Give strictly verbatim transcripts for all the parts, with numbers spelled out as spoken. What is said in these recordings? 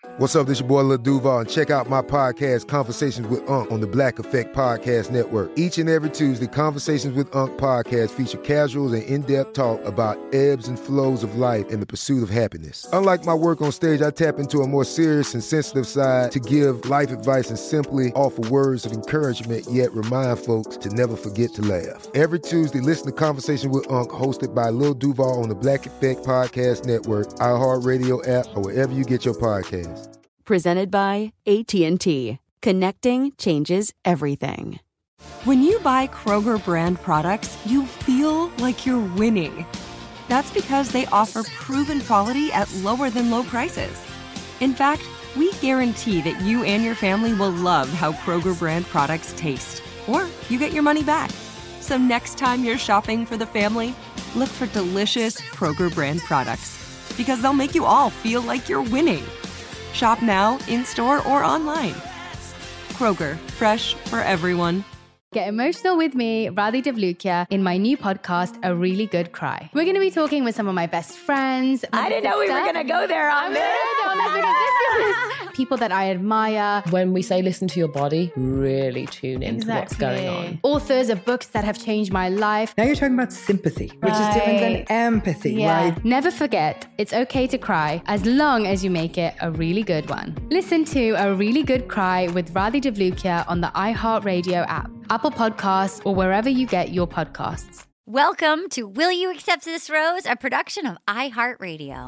What's up, this your boy Lil Duval, and check out my podcast, Conversations with Unc, on the Black Effect Podcast Network. Each and every Tuesday, Conversations with Unc podcast feature casuals and in-depth talk about ebbs and flows of life and the pursuit of happiness. Unlike my work on stage, I tap into a more serious and sensitive side to give life advice and simply offer words of encouragement, yet remind folks to never forget to laugh. Every Tuesday, listen to Conversations with Unc, hosted by Lil Duval on the Black Effect Podcast Network, iHeartRadio app, or wherever you get your podcasts. Presented by A T and T. Connecting changes everything. When you buy Kroger brand products, you feel like you're winning. That's because they offer proven quality at lower than low prices. In fact, we guarantee that you and your family will love how Kroger brand products taste, or you get your money back. So next time you're shopping for the family, look for delicious Kroger brand products, because they'll make you all feel like you're winning. Shop now, in-store, or online. Kroger, fresh for everyone. Get emotional with me, Radhi Devlukia, in my new podcast, A Really Good Cry. We're going to be talking with some of my best friends. I didn't know we were going to go there on this. People that I admire. When we say listen to your body, really tune into exactly. what's going on. Authors of books that have changed my life. Now you're talking about sympathy, which right. is different than empathy, yeah. right? Never forget, it's okay to cry as long as you make it a really good one. Listen to A Really Good Cry with Radhi Devlukia on the iHeartRadio app, Apple Podcasts, or wherever you get your podcasts. Welcome to Will You Accept This Rose, a production of iHeartRadio.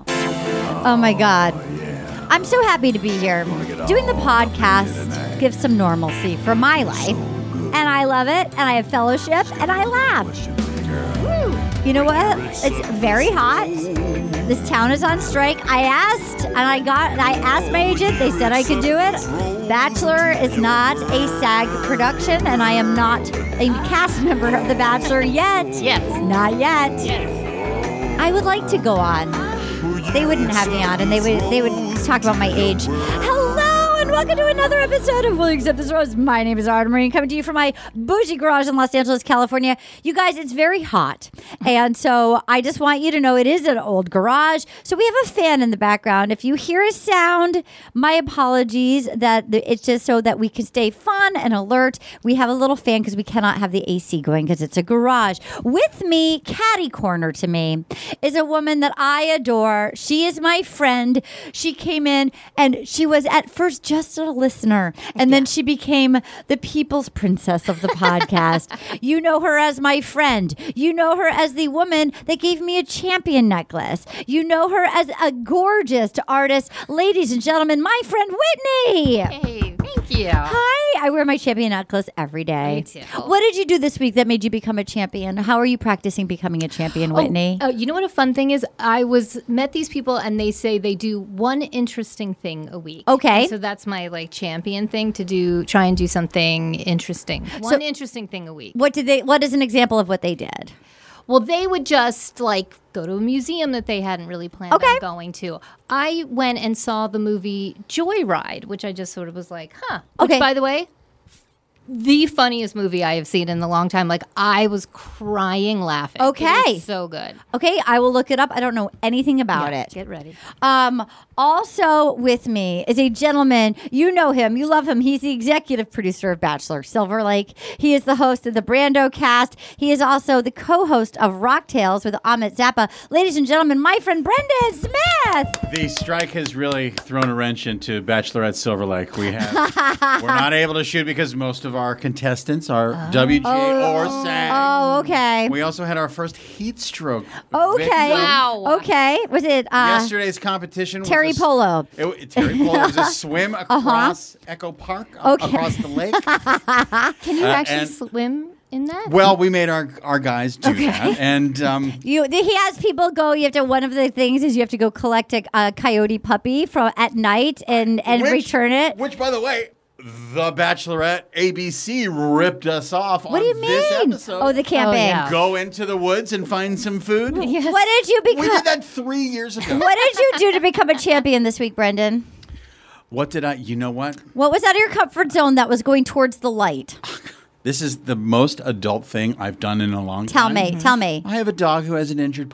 Oh my God. I'm so happy to be here. Doing the podcast gives some normalcy for my life. And I love it. And I have fellowship. And I laugh. Woo. You know what? It's very hot. This town is on strike. I asked, and I got, I asked my agent. They said I could do it. Bachelor is not a SAG production, and I am not a cast member of The Bachelor yet. Yes. Not yet. Yes. I would like to go on. They wouldn't have me on, and they would they would talk about my age. Hello, and welcome to another episode of Will You Accept This Rose? My name is Arden Marine, coming to you from my bougie garage in Los Angeles, California. You guys, it's very hot, and so I just want you to know it is an old garage. So we have a fan in the background. If you hear a sound, my apologies. That it's just so that we can stay fun and alert. We have a little fan because we cannot have the A C going because it's a garage. With me, catty corner to me, is a woman that I adore. She is my friend. She came in and she was at first just a listener, and then she became the people's princess of the podcast. You know her as my friend. You know her as the woman that gave me a champion necklace. You know her as a gorgeous artist. Ladies and gentlemen, my friend Whitney. Hey, thank you. Hi. I wear my champion necklace every day. Me too. What did you do this week that made you become a champion? How are you practicing becoming a champion, Whitney? Oh, uh, you know what a fun thing is? I was met these people and they say they do one interesting thing a week. Okay. And so that's my like champion thing, to do, try and do something interesting. One So- interesting thing a week. What did they? What is an example of what they did? Well, they would just like go to a museum that they hadn't really planned Okay. on going to. I went and saw the movie Joyride, which I just sort of was like, huh. Which, Okay. by the way, the funniest movie I have seen in a long time. Like, I was crying laughing. Okay. It was so good. Okay, I will look it up. I don't know anything about Yeah, it. Get ready. Um, also with me is a gentleman. You know him. You love him. He's the executive producer of Bachelor, Silver Lake. He is the host of the Brando cast. He is also the co-host of Rock Tales with Amit Zappa. Ladies and gentlemen, my friend Brendan Smith. The strike has really thrown a wrench into Bachelorette Silver Lake. We have we're not able to shoot because most of our contestants are Oh. W G or SAG. Oh, okay. We also had our first heat stroke. Okay. victim. Wow. Okay. Was it uh, Yesterday's competition was Terry a s- Polo? It, Terry Polo was a swim across Echo Park, a- Okay. across the lake. Can you Uh, actually and- swim in that? Well, we made our our guys do that, and um, You, he has people go. You have to. One of the things is you have to go collect a, a coyote puppy from at night and and which, return it. Which, by the way, The Bachelorette A B C ripped us off What on do you this mean? episode. Oh, the camping. Oh, yeah. Go into the woods and find some food. Yes. What did you We become? did that three years ago. What did you do to become a champion this week, Brendan? What did I? You know what? What was out of your comfort zone that was going towards the light? This is the most adult thing I've done in a long Tell time. me. Tell me. I have a dog who has an injured paw.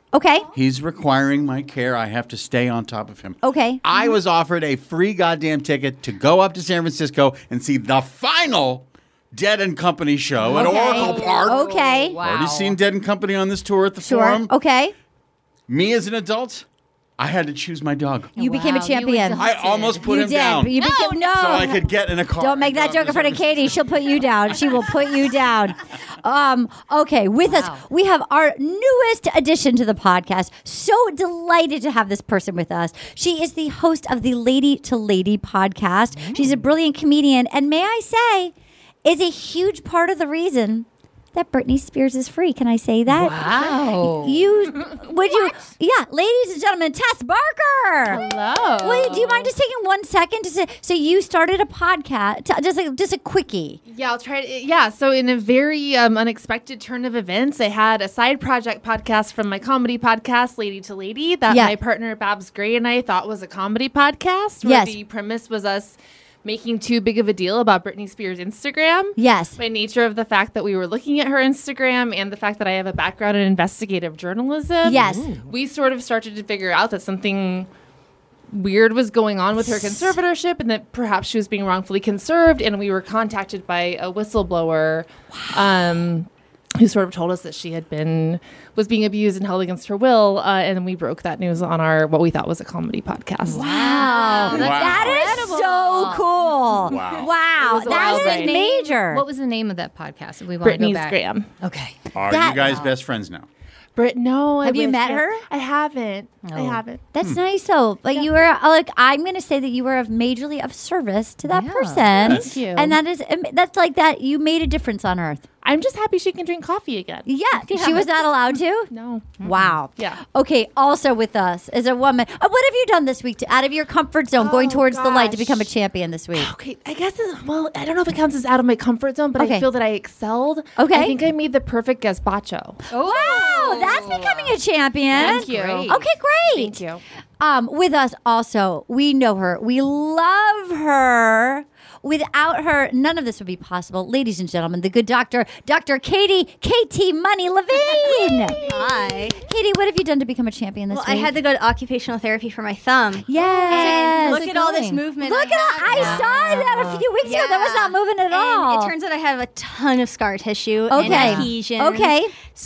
Okay. He's requiring my care. I have to stay on top of him. Okay. I was offered a free goddamn ticket to go up to San Francisco and see the final Dead and Company show at Okay. Oracle Park. Okay. Wow. Already seen Dead and Company on this tour at the Sure. Forum. Okay. Me as an adult, I had to choose my dog. You became a Wow, you champion. adopted. I almost put you him did. down But you No, became, no. so I could get in a car. Don't make and that go joke up in to front of San Katie. She'll put you down. She will put you down. Um, okay, with us, we have our newest addition to the podcast. So delighted to have this person with us. She is the host of the Lady to Lady podcast. She's a brilliant comedian, and may I say, is a huge part of the reason that Britney Spears is free. Can I say that? Wow. You would you? Yeah, ladies and gentlemen, Tess Barker. Hello. Wait, do you mind just taking one second to say? So you started a podcast, t- just a, just a quickie. Yeah, I'll try it. Yeah, so in a very um, unexpected turn of events, I had a side project podcast from my comedy podcast, Lady to Lady, that Yeah. my partner Babs Gray and I thought was a comedy podcast. Where Yes. the premise was us making too big of a deal about Britney Spears' Instagram. Yes. By nature of the fact that we were looking at her Instagram and the fact that I have a background in investigative journalism. Yes. We sort of started to figure out that something weird was going on with her conservatorship and that perhaps she was being wrongfully conserved. And we were contacted by a whistleblower um, who sort of told us that she had been, was being abused and held against her will. Uh, and then we broke that news on our, what we thought was a comedy podcast. Wow. Wow. That is so cool. Wow. Wow. It was a That wild is ride. major. What was the name of that podcast? If we want to go Brittany's back. Graham. Okay. Are That- you guys best friends now? Brit, no. Have I you wish met I- her? I haven't. I haven't. That's nice though. Like you were like I'm going to say that you were of majorly of service to that Yeah. person. Thank you. And that is that's like that you made a difference on earth. I'm just happy she can drink coffee again. Yeah, she was not allowed to. No. Wow. Yeah. Okay. Also with us is a woman. Uh, what have you done this week to out of your comfort zone, going Oh, towards the light to gosh. become a champion this week? Okay, I guess, it's, well, I don't know if it counts as out of my comfort zone, but Okay. I feel that I excelled. Okay. I think I made the perfect gazpacho. Wow, that's becoming a champion. Thank you. Great. Okay, great. Thank you. Um, with us also, we know her. We love her. Without her, none of this would be possible. Ladies and gentlemen, the good doctor, Doctor Katie, K T Money Levine. Hi. Katie, what have you done to become a champion this Well, week? I had to go to occupational therapy for my thumb. Yes. Look it at all this going? movement. Look I at have I now. saw that a few weeks ago. That was not moving at And all. It turns out I have a ton of scar tissue Okay. and adhesions. Okay.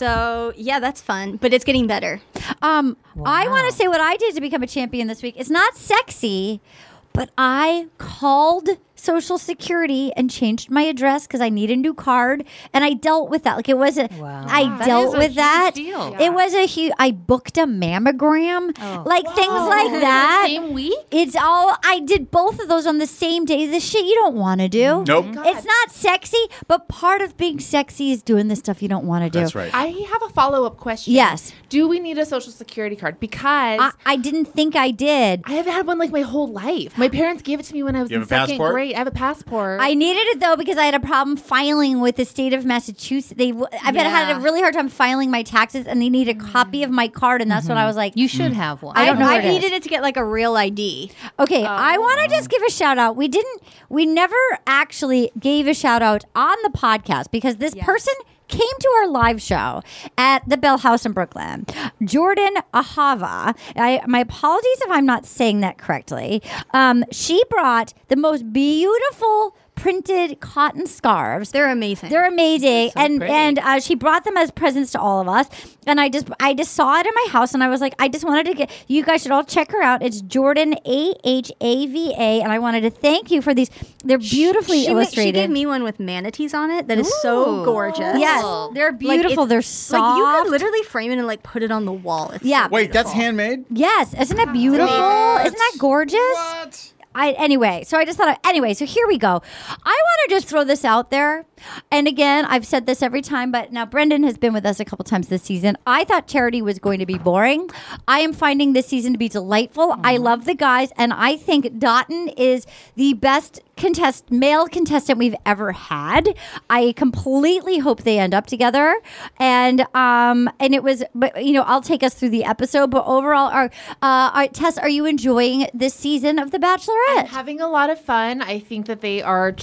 So yeah, that's fun, but it's getting better. Um, I want to say what I did to become a champion this week. It's not sexy, but I called Social Security and changed my address because I need a new card, and I dealt with that. Like it wasn't. Wow. I That dealt is a with huge that. deal. It was a huge. I booked a mammogram, like things like that. Same week? It's all. I did both of those on the same day. The shit you don't want to do. Nope. It's not sexy, but part of being sexy is doing the stuff you don't want to do. That's right. I have a follow up question. Yes. Do we need a social security card? Because I, I didn't think I did. I haven't had one like my whole life. My parents gave it to me when I was You in have a second passport? grade. I have a passport. I needed it though because I had a problem filing with the state of Massachusetts. They, I've been had a Yeah. really hard time filing my taxes, and they need a copy of my card, and that's when I was like, You should have one. I don't know I where it is. needed it to get like a real I D. Okay, I want to just give a shout out. We didn't, we never actually gave a shout out on the podcast because this person came to our live show at the Bell House in Brooklyn. Jordan Ahava. I, my apologies if I'm not saying that correctly. Um, she brought the most beautiful printed cotton scarves. They're amazing. They're amazing, and pretty. and uh, she brought them as presents to all of us. And I just I just saw it in my house, and I was like, I just wanted to get you guys should all check her out. It's Jordan A H A V A, and I wanted to thank you for these. They're beautifully she, ma- illustrated. She gave me one with manatees on it that is so Ooh. gorgeous. Yes, they're Like, beautiful. it's- they're soft. Like you could literally frame it and like put it on the wall. It's Yeah. so Wait, that's beautiful. handmade? Yes, isn't that beautiful? What? Isn't that gorgeous? What? I anyway, so I just thought of, anyway, so here we go. I want to just throw this out there. And again, I've said this every time, but now Brendan has been with us a couple times this season. I thought Charity was going to be boring. I am finding this season to be delightful. I love the guys, and I think Dotun is the best contest male contestant we've ever had. I completely hope they end up together. And um and it was but you know, I'll take us through the episode, but overall are uh are, Tess, are you enjoying this season of The Bachelorette? I'm having a lot of fun. I think that they are checking the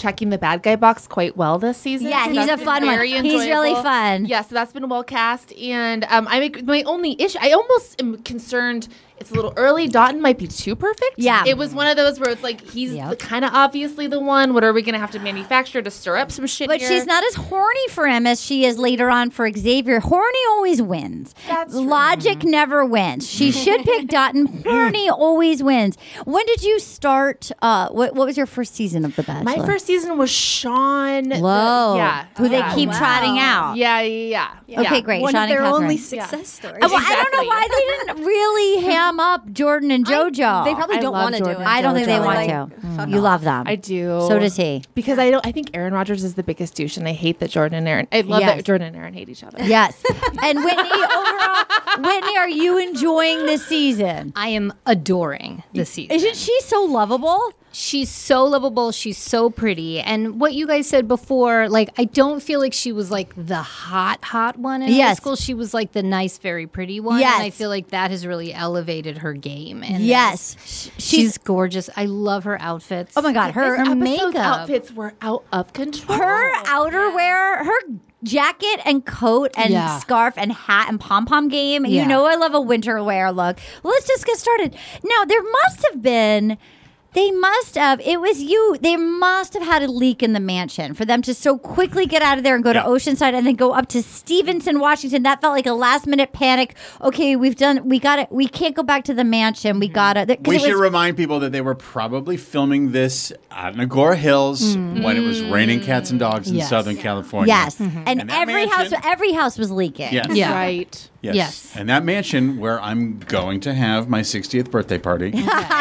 bad guy box quite well this season. Yeah, So he's that's a been fun one. very He's really enjoyable. fun. Yeah, so that's been well cast. And um, I make my only issue. I almost am concerned. It's a little early. Dotton might be too perfect. Yeah. It was one of those where it's like he's Yep. kind of obviously the one. What are we going to have to manufacture to stir up some shit But here? she's not as horny for him as she is later on for Xavier. Horny always wins. That's Logic never wins. She should pick Dotton. Horny always wins. When did you start? Uh, what, what was your first season of The Bachelor? My first season was Sean. the- Low. yeah. Who yeah. they keep trotting out. Yeah, yeah, yeah. Okay, yeah. great. One Sean of and their Catherine. only Yeah. success stories. Uh, well, I don't know Exactly. why they didn't really ham up Jordan and JoJo. They probably I don't love want to do Jordan. it. I don't think they They're want like, to. fuck You off. love them. I do. So does he. Because I don't. I think Aaron Rodgers is the biggest douche, and I hate that Jordan and Aaron. I love Yes. that Jordan and Aaron hate each other. Yes. And Whitney, overall, Whitney, are you enjoying this season? I am adoring this season. Isn't she so lovable? She's so lovable. She's so pretty. And what you guys said before, like, I don't feel like she was like the hot, hot one in high Yes. school. She was like the nice, very pretty one. Yes. And I feel like that has really elevated her game. And Yes. this- She's, she's gorgeous. I love her outfits. oh my God, her This episode's makeup. outfits were out of control. her outerwear, her jacket and coat and Yeah. scarf and hat and pom pom game. You Yeah. know I love a winter wear look. Let's just get started. Now there must have been. They must have. It was you. They must have had a leak in the mansion for them to so quickly get out of there and go Yeah. to Oceanside and then go up to Stevenson, Washington. That felt like a last minute panic. Okay, we've done. We got it. We can't go back to the mansion. We got to. We should remind people that they were probably filming this at Agora Hills when it was raining cats and dogs in Yes. Southern California. Yes, and, And that every mansion- house. Every house was leaking. Yes. Yeah. Right. Yes. Yes. And that mansion where I'm going to have my sixtieth birthday party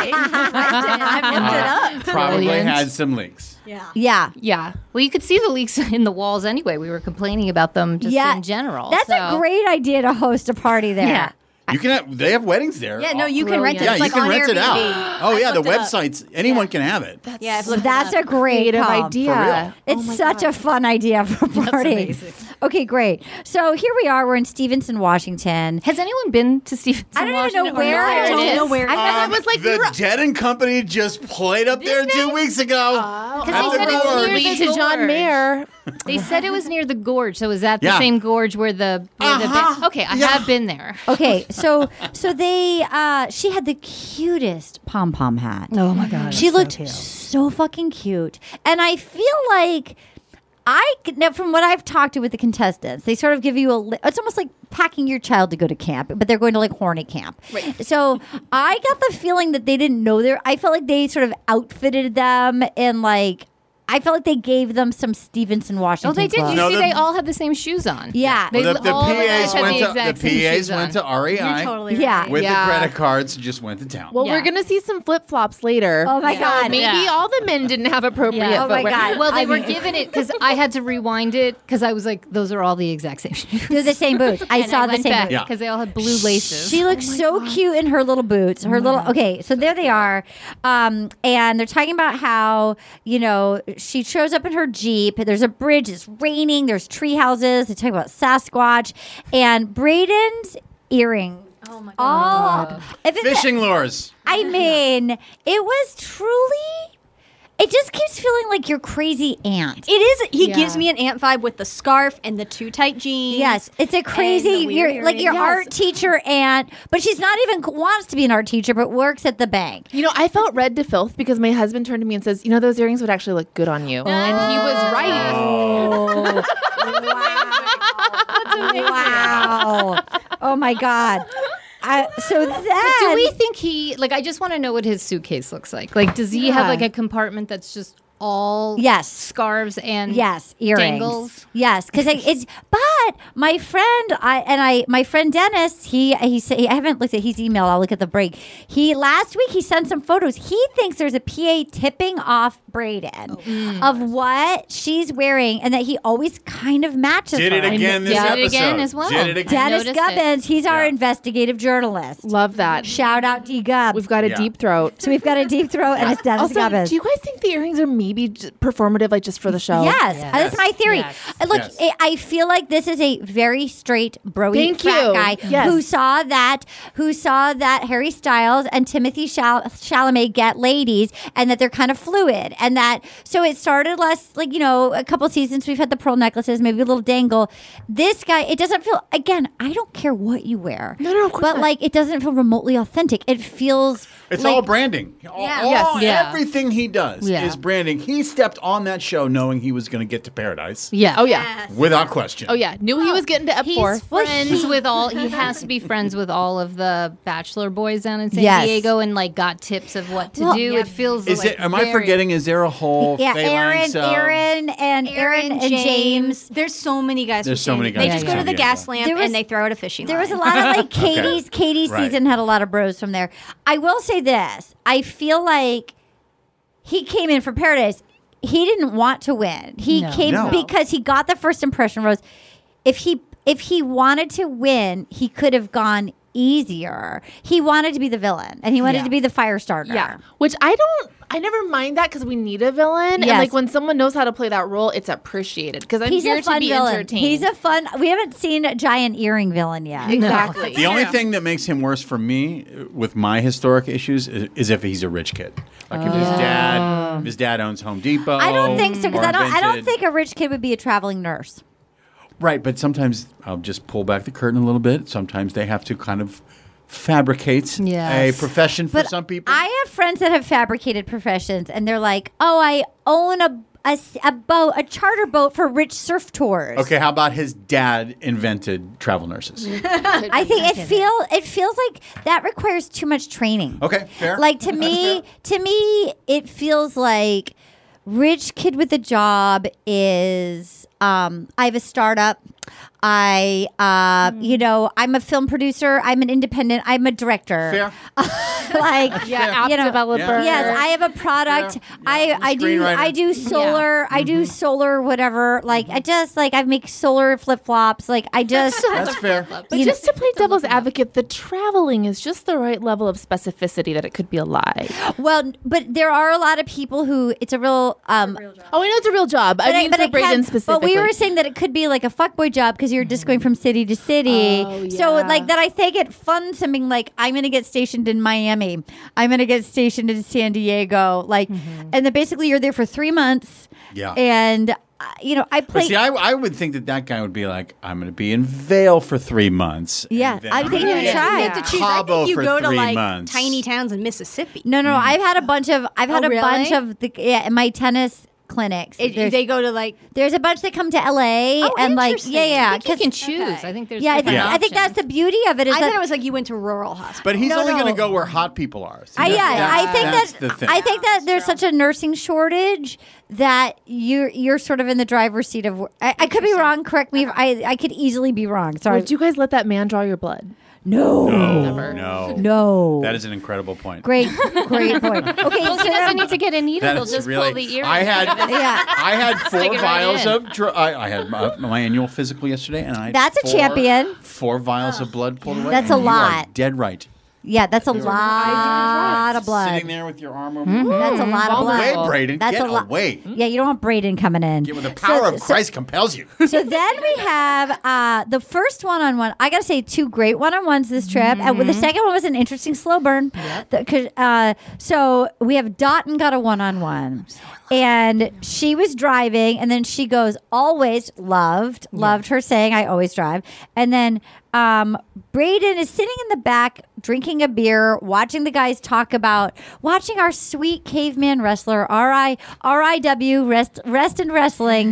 I looked it up. probably Brilliant. had some leaks. Yeah. Yeah. Yeah. Well, you could see the leaks in the walls anyway. We were complaining about them just Yeah. in general. That's a so- great idea to host a party there. Yeah. You can have, they have weddings there. Yeah, no, you can rent it. Yeah, It's you like can on rent it Airbnb. out. Oh yeah, the looked it up. websites. Anyone can have it. Yeah, I've looked That's it a up. great Creative comp. idea. For real. It's Oh my such God. a fun idea for a party. amazing. Okay, great. So here we are. We're in Stevenson, Washington. Has anyone been to Stevenson, I don't even Washington? know where Or it know is. it know where it I've is. never- Um, was like, the you're- Dead and Company just played up there two weeks ago. Because At they the said it's Gorge. near Lead the to John gorge. Mayer. They said it was near the gorge. So is that the Yeah. same gorge where the, where the Uh-huh. ba- okay? I Yeah. have been there. Okay, so so they uh she had the cutest pom pom hat. Oh my god, She looked so fucking cute. And I feel like I now from what I've talked to with the contestants, they sort of give you a li- it's almost like packing your child to go to camp, but they're going to like horny camp. Right. So I got the feeling that they didn't know their I felt like they sort of outfitted them in like I felt like they gave them some Stevenson, Washington. Oh, they did. You clothes. No, see, the- they all had the same shoes on. Yeah. They, Well, the, the all of them P As had went the to exact the same P As shoes went on. to R E I You're totally Yeah. right. with Yeah. the credit cards. Just went to town. Well, Yeah. we're gonna see some flip flops later. Oh my So God. maybe Yeah. all the men didn't have appropriate. Yeah. Oh my footwear. God. Well, they I were mean- given it because I had to rewind it because I was like, those are all the exact same shoes. They're the same boots. I And saw the went same back boots. because they all had blue laces. She looks so cute in her little boots. Her little okay, so there they are, um, and they're talking about how you know she shows up in her Jeep. There's a bridge. It's raining. There's tree houses. They talk about Sasquatch and Braden's earring. Oh my Oh, if it- Fishing lures. I mean, it was truly. It just keeps feeling like your crazy aunt. It is. He Yeah. gives me an aunt vibe with the scarf and the too tight jeans. Yes, it's a and crazy. the You're weird like your earrings. art teacher aunt, but she's not even wants to be an art teacher, but works at the bank. You know, I felt red to filth because my husband turned to me and says, "You know, those earrings would actually look good on you," and he was right. Oh, wow! Oh my God! I, so then, Do we think he like? I just want to know what his suitcase looks like. Like, does he have Yeah. like a compartment that's just all Yes. scarves and yes, earrings. dangles? Yes, because it's. But my friend, I and I, my friend Dennis, he he said I haven't looked at his email. I'll look at the break. He last week he sent some photos. He thinks there's a P A tipping off Braden of what she's wearing, and that he always kind of matches. Did her. it again this Did it episode. again as well. Did it again. Dennis noticed Gubbins, he's our Yeah. investigative journalist. Love that. Shout out D Gubbs. We've got a Yeah. deep throat. So we've got a deep throat and it's Dennis Also, Gubbins. do you guys think the earrings are maybe j- performative, like just for the show? Yes, yes. that's my theory. Yes. Uh, Look, Yes. I I feel like this is a very straight bro Thank frat you. guy Yes. who saw that who saw that Harry Styles and Timothy Chal- Chalamet get ladies, and that they're kind of fluid, and that so it started last like you know a couple seasons. We've had the pearl necklaces, maybe a little dangle. This guy, it doesn't feel. Again, I don't care what you wear, no, no, of course but not. like it doesn't feel remotely authentic. It feels. It's like, all branding. All, Yeah. all- Yes. Yeah. Everything he does Yeah. is branding. He stepped on that show knowing he was going to get to paradise. Yeah. Oh yeah. Without question. Oh yeah. Knew he was getting to Ep He's four. friends with all. He has to be friends with all of the Bachelor boys down in San Yes. Diego, and like got tips of what to Well, do. yeah. It feels. Is like it? Am I very- forgetting? Is there a whole Yeah, phalanx Aaron, of- Aaron, and Aaron and James. There's so many guys. There's from so many San guys They from just go San to the Diego. gas lamp There was- and they throw out a fishing There line. was a lot of like Katie's Okay. Katie's Right. season had a lot of bros from there. I will say this. I feel like he came in for Paradise. He didn't want to win. He No. came No. because he got the first impression rose. If he if he wanted to win, he could have gone easier. He wanted to be the villain and he wanted Yeah. to be the fire starter. Yeah. Which I don't. I never mind that because we need a villain, Yes. and like when someone knows how to play that role, it's appreciated. Because I'm He's here a fun to be villain. entertained. He's a fun. We haven't seen a giant earring villain yet. exactly. The only thing that makes him worse for me, uh, with my historic issues, is, is if he's a rich kid. Like if his dad, if his dad owns Home Depot. I don't think so because or I don't. I don't invented- think a rich kid would be a traveling nurse. Right, but sometimes I'll just pull back the curtain a little bit. Sometimes they have to kind of fabricate Yes. a profession for But some people. I have friends that have fabricated professions, and they're like, "Oh, I own a a, s- a boat, a charter boat for rich surf tours." Okay, how about his dad invented travel nurses? I think it feel it feels like that requires too much training. Okay, fair. Like to That's me, fair. to me, it feels like rich kid with a job is um, I have a startup. I, uh, you know, I'm a film producer. I'm an independent. I'm a director. Fair. like, Yeah, app you know, developer. Yeah. Yes, I have a product. Yeah. I Yeah, I do screenwriter. I do solar. I do solar whatever. Like I just like I make solar flip flops. Like I just That's fair. But You just to play devil's advocate, the traveling is just the right level of specificity that it could be a lie. well, but there are a lot of people who it's a real um. Oh, I know it's a real job. I mean, but for it Braden can- specifically. But we were saying that it could be like a fuckboy job because you're just going from city to city. Oh, So yeah. like that, I think it funds something like I'm going to get stationed in Miami. I'm going to get stationed in San Diego. Like, and then basically you're there for three months. Yeah. And uh, you know, I But play. see, I, I would think that that guy would be like, I'm going to be in Vail for three months. and Yeah, then I I'm think gonna you be try. You in have to choose. I Cabo think you for go to three like months. tiny towns in Mississippi. no, no, I've had a bunch of. I've had Oh, a really? bunch of the yeah in my tennis clinics. It- there's, they go to like. there's a bunch that come to L A Oh, and like interesting. yeah yeah I think you 'cause- can choose. okay. I think there's. yeah I think, different I think that's the options. beauty of it is I that thought it was like you went to rural hospital. But he's No, only no. going to go where hot people are. See, I, that's- yeah, that's- I think that's that the thing. I think that there's such a nursing shortage that you're you're sort of in the driver's seat of. I, I could be wrong. Correct me. If I I could easily be wrong. Sorry. Would you guys let that man draw your blood? no. no, no, No. That is an incredible point. Great, great point. Okay, Well, so he doesn't need to get a needle. That He'll is just really. pull the ear. I had. yeah, I had four Stick it right vials in. of. Dr- I, I had my, my annual physical yesterday, and I. Had That's a four- champion. Four vials of blood pulled away. That's a and you are lot. dead right. yeah, that's a lot of blood. Sitting there with your arm over. That's a lot of blood. Away, Braden. That's Get a lot. away. Yeah, you don't want Braden coming in. Get with the power So- of so- Christ compels you. So then we have uh, the first one-on-one. I got to say, two great one-on-ones this trip. And the second one was an interesting slow burn. The- 'cause, uh, so we have Dotton got a one-on-one. And she was driving, and then she goes, always loved, loved her saying, I always drive. And then um, Braden is sitting in the back drinking a beer, watching the guys talk about, watching our sweet caveman wrestler, R I R I W, rest, rest and wrestling.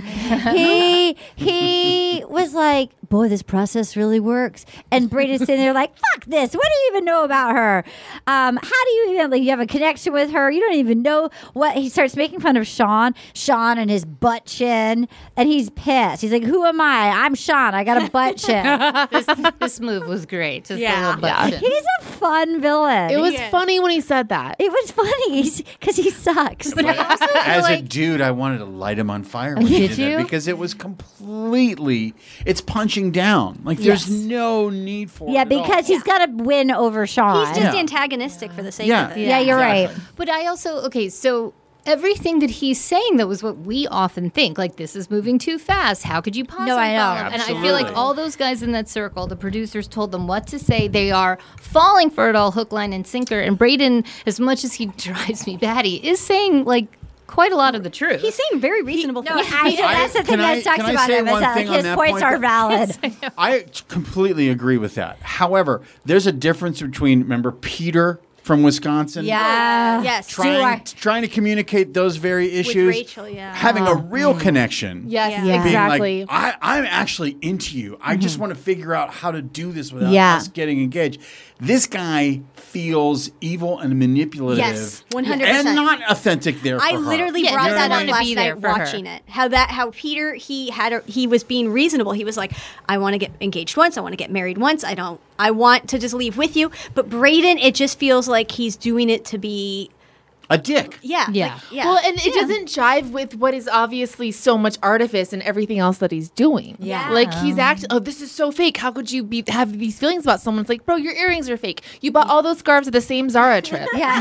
he he was like, boy, this process really works. And Braden's sitting there like, fuck this. What do you even know about her? Um, how do you even, like, you have a connection with her? You don't even know what, he starts making fun of Sean, Sean and his butt chin. And he's pissed. He's like, who am I? I'm Sean. I got a butt chin. this, this move was great. Just Yeah. a little butt chin. He's a fun villain. It was Yeah. funny when he said that. It was funny because he sucks. As a dude, I wanted to light him on fire. When he Did did that you? because it was completely. It's punching down. Like there's Yes. no need for Yeah, it. at all. because he's got to win over Sean. He's just Yeah. antagonistic for the sake Yeah. of it. yeah, you're Exactly. right. But I also okay. So everything that he's saying, that was what we often think. Like, this is moving too fast. How could you possibly No, I know. follow him? And I feel Absolutely. like all those guys in that circle, the producers told them what to say. They are falling for it all, hook, line, and sinker. And Brayden, as much as he drives me batty, is saying, like, quite a lot of the truth. He's saying very reasonable No, things. I, that's the thing can I- that sucks can I about say him is one that like, thing on his that points point? are valid. I completely agree with that. However, there's a difference between, remember, Peter from Wisconsin? Yeah. Yes. Trying, trying to communicate those very issues. Rachel, yeah. Having a real connection. Yes, Yeah. Being exactly. like, I, I'm actually into you. I just want to figure out how to do this without Yeah. us getting engaged. This guy feels evil and manipulative. Yes, one hundred percent. And not authentic there I for her. literally Yeah, brought you that don't up wanna last be there night for her. watching it. How that how Peter he had a, he was being reasonable. He was like, I want to get engaged once. I want to get married once. I don't. I want to just leave with you. But Brayden, it just feels like he's doing it to be. A dick. Yeah. Yeah. like, yeah. Well, and it doesn't jive with what is obviously so much artifice and everything else that he's doing. Yeah. Like he's acting, oh, this is so fake. How could you be have these feelings about someone? It's like, bro, your earrings are fake. You bought all those scarves at the same Zara trip. Yeah.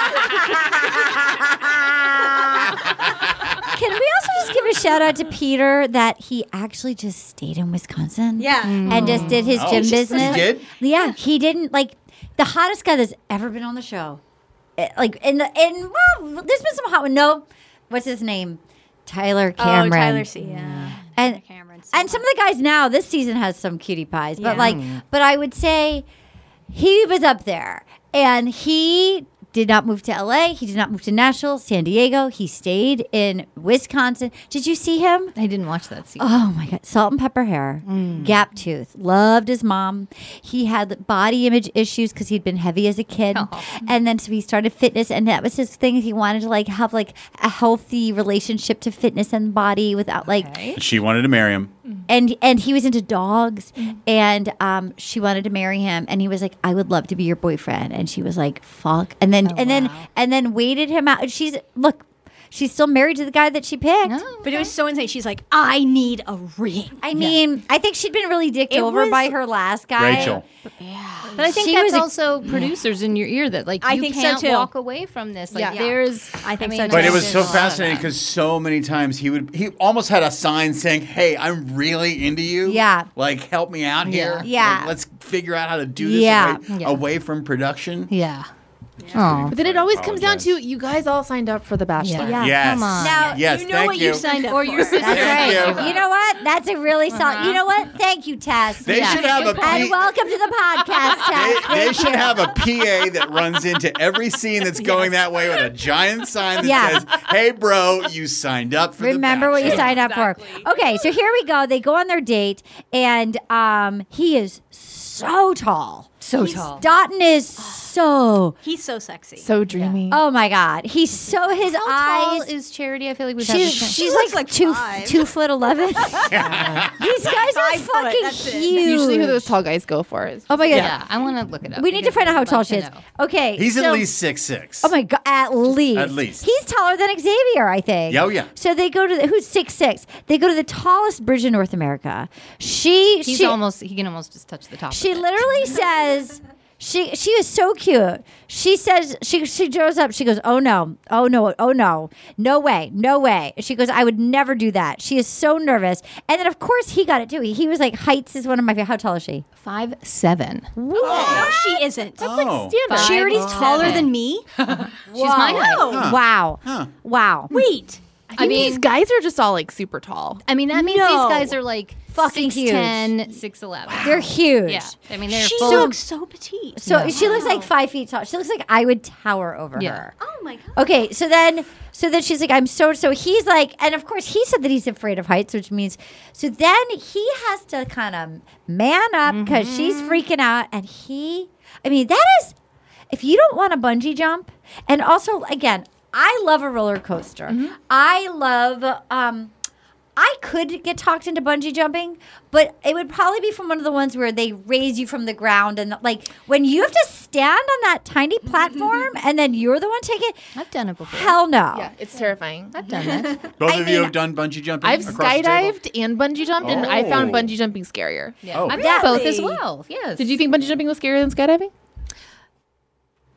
Can we also just give a shout out to Peter that he actually just stayed in Wisconsin? Yeah. And just did his Oh, gym he just- he business. did? Yeah, he didn't like the hottest guy that's ever been on the show. Eh, Like in the in well, there's been some hot one. No, what's his name? Tyler Cameron. Oh, Tyler C. Yeah. And Cameron. so and some of the guys now this season has some cutie pies, but Yeah. like, but I would say he was up there, and he did not move to L A. He did not move to Nashville, San Diego. He stayed in Wisconsin. Did you see him? I didn't watch that season. Oh my God. Salt and pepper hair, gap tooth, loved his mom. He had body image issues because he'd been heavy as a kid. And then so he started fitness, and that was his thing. He wanted to like have like a healthy relationship to fitness and body without like, She wanted to marry him. and and he was into dogs, and um, she wanted to marry him, and he was like, I would love to be your boyfriend. And she was like, fuck. And then and then and then waited him out. She's look, she's still married to the guy that she picked. But it was so insane. She's like, I need a ring. I mean, I think she'd been really dicked It over was- by her last guy. Rachel. But I think She that's was a- also producers in your ear that like I you think so, can't too. walk away from this. Like Yeah. there's, I think mean, so, too. But it was there's so a lot of fascinating that. because so many times he would he almost had a sign saying, "Hey, I'm really into you. Yeah. like help me out here. Yeah. Like, let's figure out how to do this Yeah. away, Yeah. away from production." Yeah. Oh. But then it always comes down apologize. to you guys all signed up for The Bachelor. Yeah. Yes. Come on. Now, yes. you know thank what you. you signed up Or for. your sister. That's Thank right. you. You know what? That's a really solid. You know what? Thank you, Tess. They should have a And P- welcome to the podcast, Tess. They, they Thank should you. have a P A that runs into every scene that's going that way with a giant sign that Yeah. says, "Hey, bro, you signed up for Remember the what you Bachelor." signed up for. Okay, so here we go. They go on their date, and um, he is so tall. So tall. Dotton is so. He's so sexy. So dreamy. Oh my God, he's so his How tall eyes. is Charity? I feel like we've had She's, this she's looks like, like two five. two foot eleven. These guys are Five foot, fucking that's it. huge. Usually who those tall guys go for is. Oh my God. Yeah, I want to look it up. We need to because find out how I'd tall love she to is. know. Okay. He's so- at least six six. Oh my God, at least. At least. He's taller than Xavier, I think. Yeah, oh, yeah. So they go to the, who's six six. They go to the tallest bridge in North America. She He's she almost. He can almost just touch the top. she of it. literally says she she is so cute. She says she she goes up. She goes, oh no, oh no, oh no, no way, no way. She goes, I would never do that. She is so nervous. And then of course he got it too. He, he was like, heights is one of my favorite. How tall is she? five seven. No, she isn't. Oh. Five, Charity's taller seven. than me. She's my height. Whoa. Wow, Huh. wow. Wait. I mean, these guys are just all like super tall. I mean, that means No. these guys are like Fucking six huge. ten, six eleven. They're huge. Yeah, I mean they're She full. looks so petite. So she looks like five feet tall. She looks like I would tower over Yeah. her. Oh my God. Okay, so then so then she's like, I'm so so he's like, and of course he said that he's afraid of heights, which means so then he has to kind of man up because she's freaking out, and he I mean, that is if you don't want to bungee jump, and also again, I love a roller coaster. I love um I could get talked into bungee jumping, but it would probably be from one of the ones where they raise you from the ground, and like when you have to stand on that tiny platform and then you're the one taking it. I've done it before. Hell no. Yeah, it's terrifying. I've done it. Both I of you mean, have done bungee jumping. I've across the table? skydived and bungee jumped, and I found Oh. bungee jumping scarier. Yeah, Oh. I've done both as Really? well. Yes. Did you think bungee jumping was scarier than skydiving?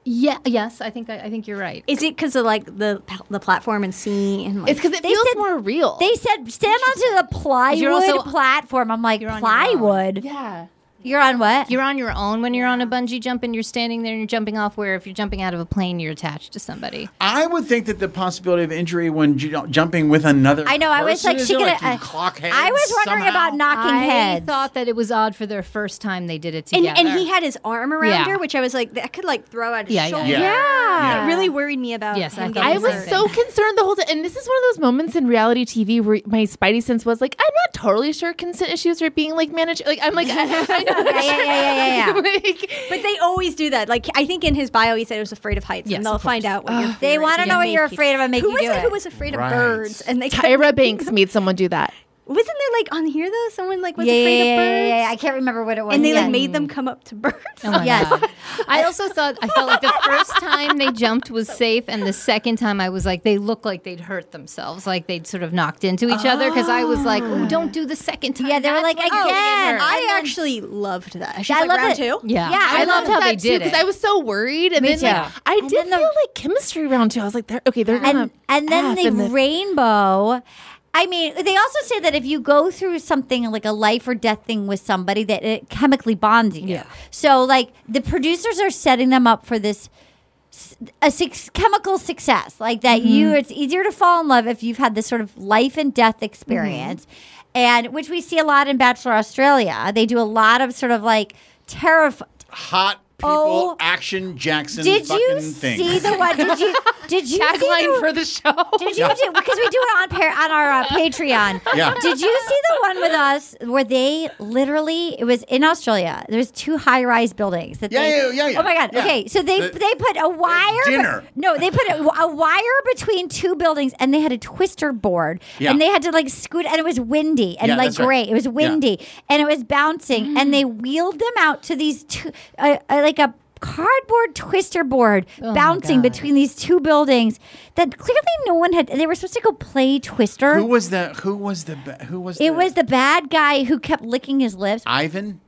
Yeah. Yes, I think I, I think you're right. Is it because of like the the platform and scene? And like, It's because it They feels said- more real. They said stand onto the plywood also- platform. I'm like, You're on your plywood? yeah. You're on what? You're on your own when you're on a bungee jump and you're standing there and you're jumping off. Where if you're jumping out of a plane, you're attached to somebody. I would think that the possibility of injury when ju- jumping with another I know. I was person like, is she there, could. like you Uh, clock heads I was wondering somehow? about knocking I heads. thought that it was odd for their first time they did it and, together. and he had his arm around Yeah. her, which I was like, that could like throw out his Yeah, yeah, shoulder. yeah. Yeah. It really worried me about Yes, I him thought getting I was hurt. so concerned the whole time. And this is one of those moments in reality T V where my spidey sense was like, I'm not totally sure consent issues are being like managed. Like, I'm like, I, I know. Yeah, yeah, yeah, yeah, yeah. like, But they always do that. Like I think in his bio he said he was afraid of heights, Yes, and they'll of find out what your They fear is want to and know they what you're make you- afraid of and make Who you was do it? it. Who was afraid Right. of birds? And they kept Tyra making Banks them- made someone do that. Wasn't there like on here though? Someone like was yeah, afraid yeah, of yeah, birds, yeah, yeah. I can't remember what it was. and they yeah. like made them come up to birds. Oh my Yes. God. I also thought I felt like the first time they jumped was safe, and the second time I was like, they looked like they'd hurt themselves, like they'd sort of knocked into each other. Because I was like, oh, don't do the second time. Yeah, they were That's like, when you get again. hurt. I And then- actually loved that. She's I like love round it. two. Yeah, Yeah, I, I loved how they did because it. I was so worried. And Me then like, too. I And did then the- feel like chemistry round two. I was like, they're, okay, they're gonna. and and then F the in the- rainbow. I mean, they also say that if you go through something like a life or death thing with somebody, that it chemically bonds you. Yeah. So, like, the producers are setting them up for this s- a six, chemical success, like that. You, it's easier to fall in love if you've had this sort of life and death experience, and which we see a lot in Bachelor Australia. They do a lot of sort of like terrifying. Hot people, Oh. action Jackson Did fucking you thing. see the one? Did you? Did you see tagline the, for the show. Did you do because we do it on par, on our uh, Patreon? Yeah. Did you see the one with us where they literally? It was in Australia. There's two high-rise buildings. That Yeah, they, yeah, yeah, yeah. Oh my god. Yeah. Okay, so they The- they put a wire. dinner. No, they put a, a wire between two buildings, and they had a twister board, Yeah. and they had to like scoot, and it was windy and Yeah, like that's right. great. It was windy, and it was bouncing, and they wheeled them out to these two, uh, uh, like a. cardboard twister board Oh my bouncing God. between these two buildings that clearly no one had. They were supposed to go play Twister. Who was the? Who was the? ba- Who was? it the, was the bad guy who kept licking his lips. Ivan.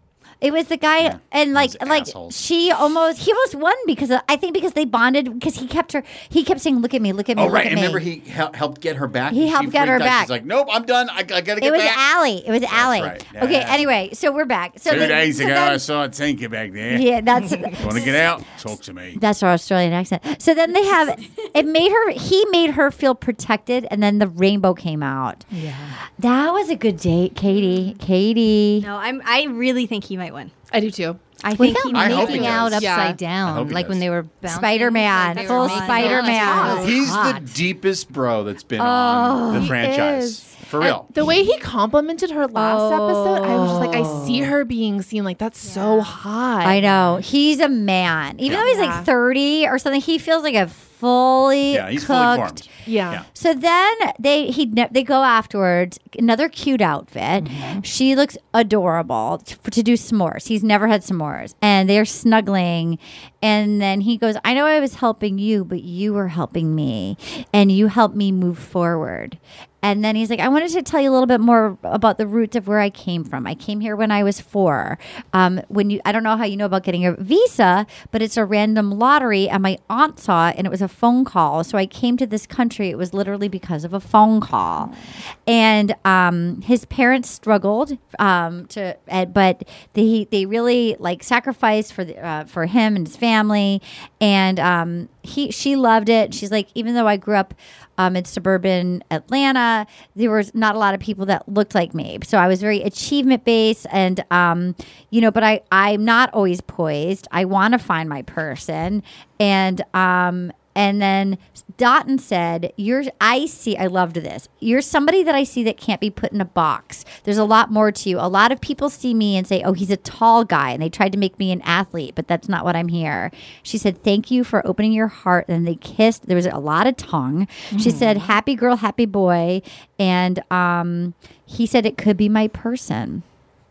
It was the guy, and like, Those like assholes. she almost, he almost won because of, I think because they bonded because he kept her. He kept saying, "Look at me, look at me, Oh look right, at and me." remember he hel- helped get her back. He and she helped get her freaked out. back. She's like, nope, I'm done. I, I gotta get it was back. Allie. It was Allie. right. Yeah, okay. yeah. Anyway, so we're back. So Two the- days so ago, then- I saw a tinker back there. yeah, that's Want to get out? Talk to me. That's our Australian accent. So then they have it made her. He made her feel protected, and then the rainbow came out. Yeah, that was a good date, Katie. Katie. No, I'm. I really think he might win. I do too. I With think him he I might hope he making does. out upside Yeah. I down, hope he like when does. they were bouncing. Spider-Man. like they Full were making out. Spider-Man. Oh, He's hot. the deepest bro that's been on the he franchise. is. For real. And the way he complimented her last episode, I was just like, I Oh. see her being seen. Like, that's so hot. I know. He's a man. Even though he's Yeah. like thirty or something, he feels like a fully Yeah, he's cooked. fully formed. Yeah. Yeah. So then they he ne- they go afterwards. Another cute outfit. Mm-hmm. She looks adorable to, to do s'mores. He's never had s'mores, and they're snuggling. And then he goes, "I know I was helping you, but you were helping me, and you helped me move forward." And then he's like, I wanted to tell you a little bit more about the roots of where I came from. I came here when I was four. Um, when you, I don't know how you know about getting a visa, but it's a random lottery. And my aunt saw it, and it was a phone call. So I came to this country. It was literally because of a phone call. And um, his parents struggled um, to, uh, but they they really like sacrificed for the, uh, for him and his family. And um, he she loved it. She's like, even though I grew up Um, in suburban Atlanta, there was not a lot of people that looked like me. So I was very achievement based, and um, you know, but I I'm not always poised. I want to find my person, and um, and then Dotun said, "You're I see. I loved this. You're somebody that I see that can't be put in a box. There's a lot more to you. A lot of people see me and say, oh, he's a tall guy, and they tried to make me an athlete, but that's not what I'm here." She said, "Thank you for opening your heart." And they kissed. There was a lot of tongue. She said, "Happy girl, happy boy," and um, he said, "It could be my person."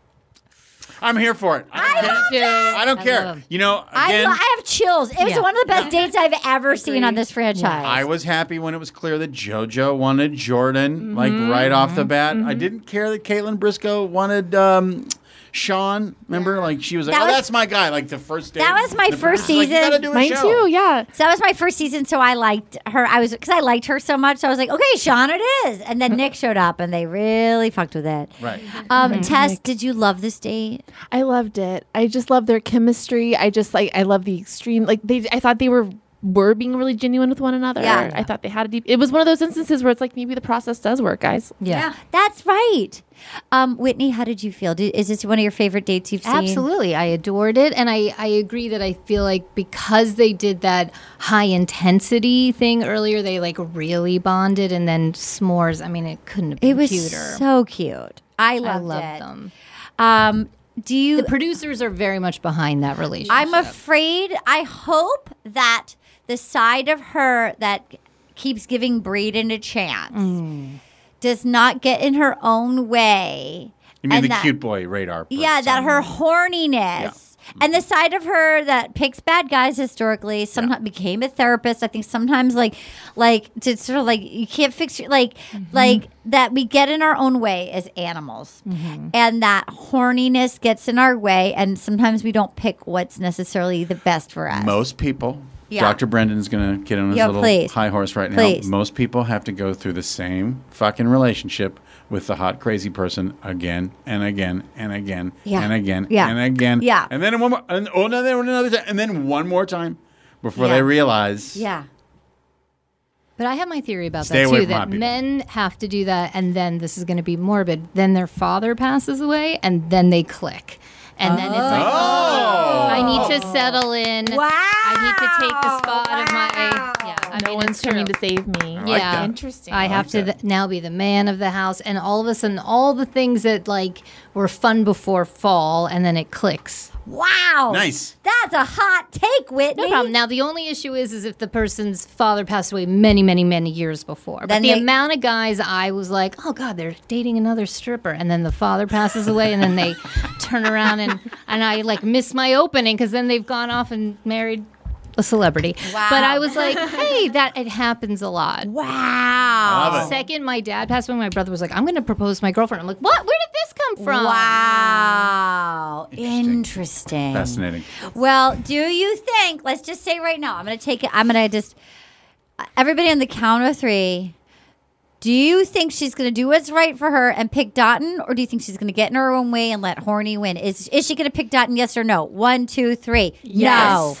I'm here for it. I don't care. I don't I care. love- You know, I, again, lo- I have chills. It was Yeah. one of the best dates I've ever seen on this franchise. I was happy when it was clear that JoJo wanted Jordan, like right off the bat. I didn't care that Caitlin Briscoe wanted um, Sean? Remember, like she was like, That "Oh, was- that's my guy." Like the first day. That was my the first producer's like, season. you gotta do a Mine show. too, yeah. So that was my first season, so I liked her. I was because I liked her so much. So I was like, okay, Sean, it is. And then Nick showed up, and they really fucked with it. Right. Um, Tess, did you love this date? I loved it. I just love their chemistry. I just like I love the extreme. Like they, I thought they were were being really genuine with one another. Yeah. I thought they had a deep. It was one of those instances where it's like maybe the process does work, guys. Yeah, that's right. Um, Whitney, how did you feel? Did, is this one of your favorite dates you've seen? Absolutely. I adored it. And I, I agree that I feel like because they did that high intensity thing earlier, they like really bonded. And then s'mores, I mean, it couldn't have been It was cuter. so cute. I loved, I loved it. them. Um, do you? The producers are very much behind that relationship. I'm afraid. I hope that the side of her that keeps giving Braden a chance Mm. does not get in her own way. You mean and the that- cute boy radar? Yeah, that her horniness. Yeah. And the side of her that picks bad guys historically, sometimes became a therapist. I think sometimes like like to sort of like you can't fix your like like that we get in our own way as animals. And that horniness gets in our way and sometimes we don't pick what's necessarily the best for us. Most people. Yeah. Doctor Brendan's going to get on his Yeah, little please. high horse right Please. now. Most people have to go through the same fucking relationship with the hot, crazy person again and again and again Yeah. and again Yeah. and again. Yeah. And then one more, and oh, another, another time, and then one more time before Yeah. they realize. Yeah. But I have my theory about Stay that away too. from hot That people. men have to do that, and then this is going to be morbid. Then their father passes away, and then they click, and then it's like, Oh. I need to settle in. Wow. I need to take the spot of my. Yeah, I no mean, one's it's coming true. to save me. like Yeah, that. Interesting. I have like to that. th- now be the man of the house, and all of a sudden, all the things that like were fun before fall, and then it clicks. Wow. Nice. That's a hot take, Whitney. No problem. Now the only issue is, is if the person's father passed away many, many, many years before. But Then the they- amount of guys I was like, oh God, they're dating another stripper, and then the father passes away, and then they turn around and and I like miss my opening because then they've gone off and married a celebrity. Wow. But I was like, hey, that it happens a lot. Wow. Love it. Second, my dad passed away. My brother was like, I'm going to propose to my girlfriend. I'm like, what? Where did this come from? Wow. Interesting. Interesting. Fascinating. Well, do you think, let's just say right now, I'm going to take it, I'm going to just, everybody on the count of three, do you think she's going to do what's right for her and pick Dotton, or do you think she's going to get in her own way and let Horny win? Is is she going to pick Dotton, yes or no? One, two, three. Yes. No.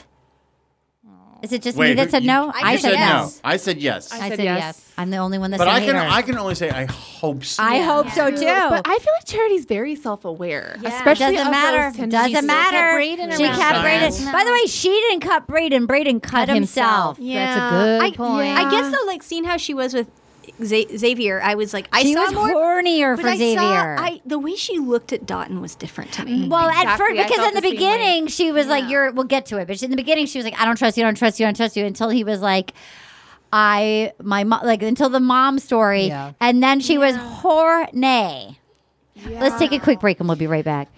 Is it just Wait, me that who- said you- no? you I said said yes. no. I said yes. I I said said yes. yes. I'm the only one that but said I can hater. I can only say I hope so. I hope so too. But I feel like Charity's very self-aware, Yeah. especially doesn't of matter. those tendencies. Doesn't She still kept matter. Braden She around. kept Braden. Science. By the way, she didn't cut Braden. Braden cut, Cut himself. himself. That's a good I, point. I guess though, like seeing how she was with Z- Xavier, I was like, I She saw was more, hornier but for I Xavier. Saw, I, the way she looked at Dotton was different to me. Well, at Exactly. first, I because felt in the the same beginning, she was like, Yeah. "You're." We'll get to it, but in the beginning, she was like, "I don't trust you. I don't trust you. I don't trust you." Until he was like, "I, my mom," like until the mom story, Yeah. and then she was horny. Let's take a quick break, and we'll be right back.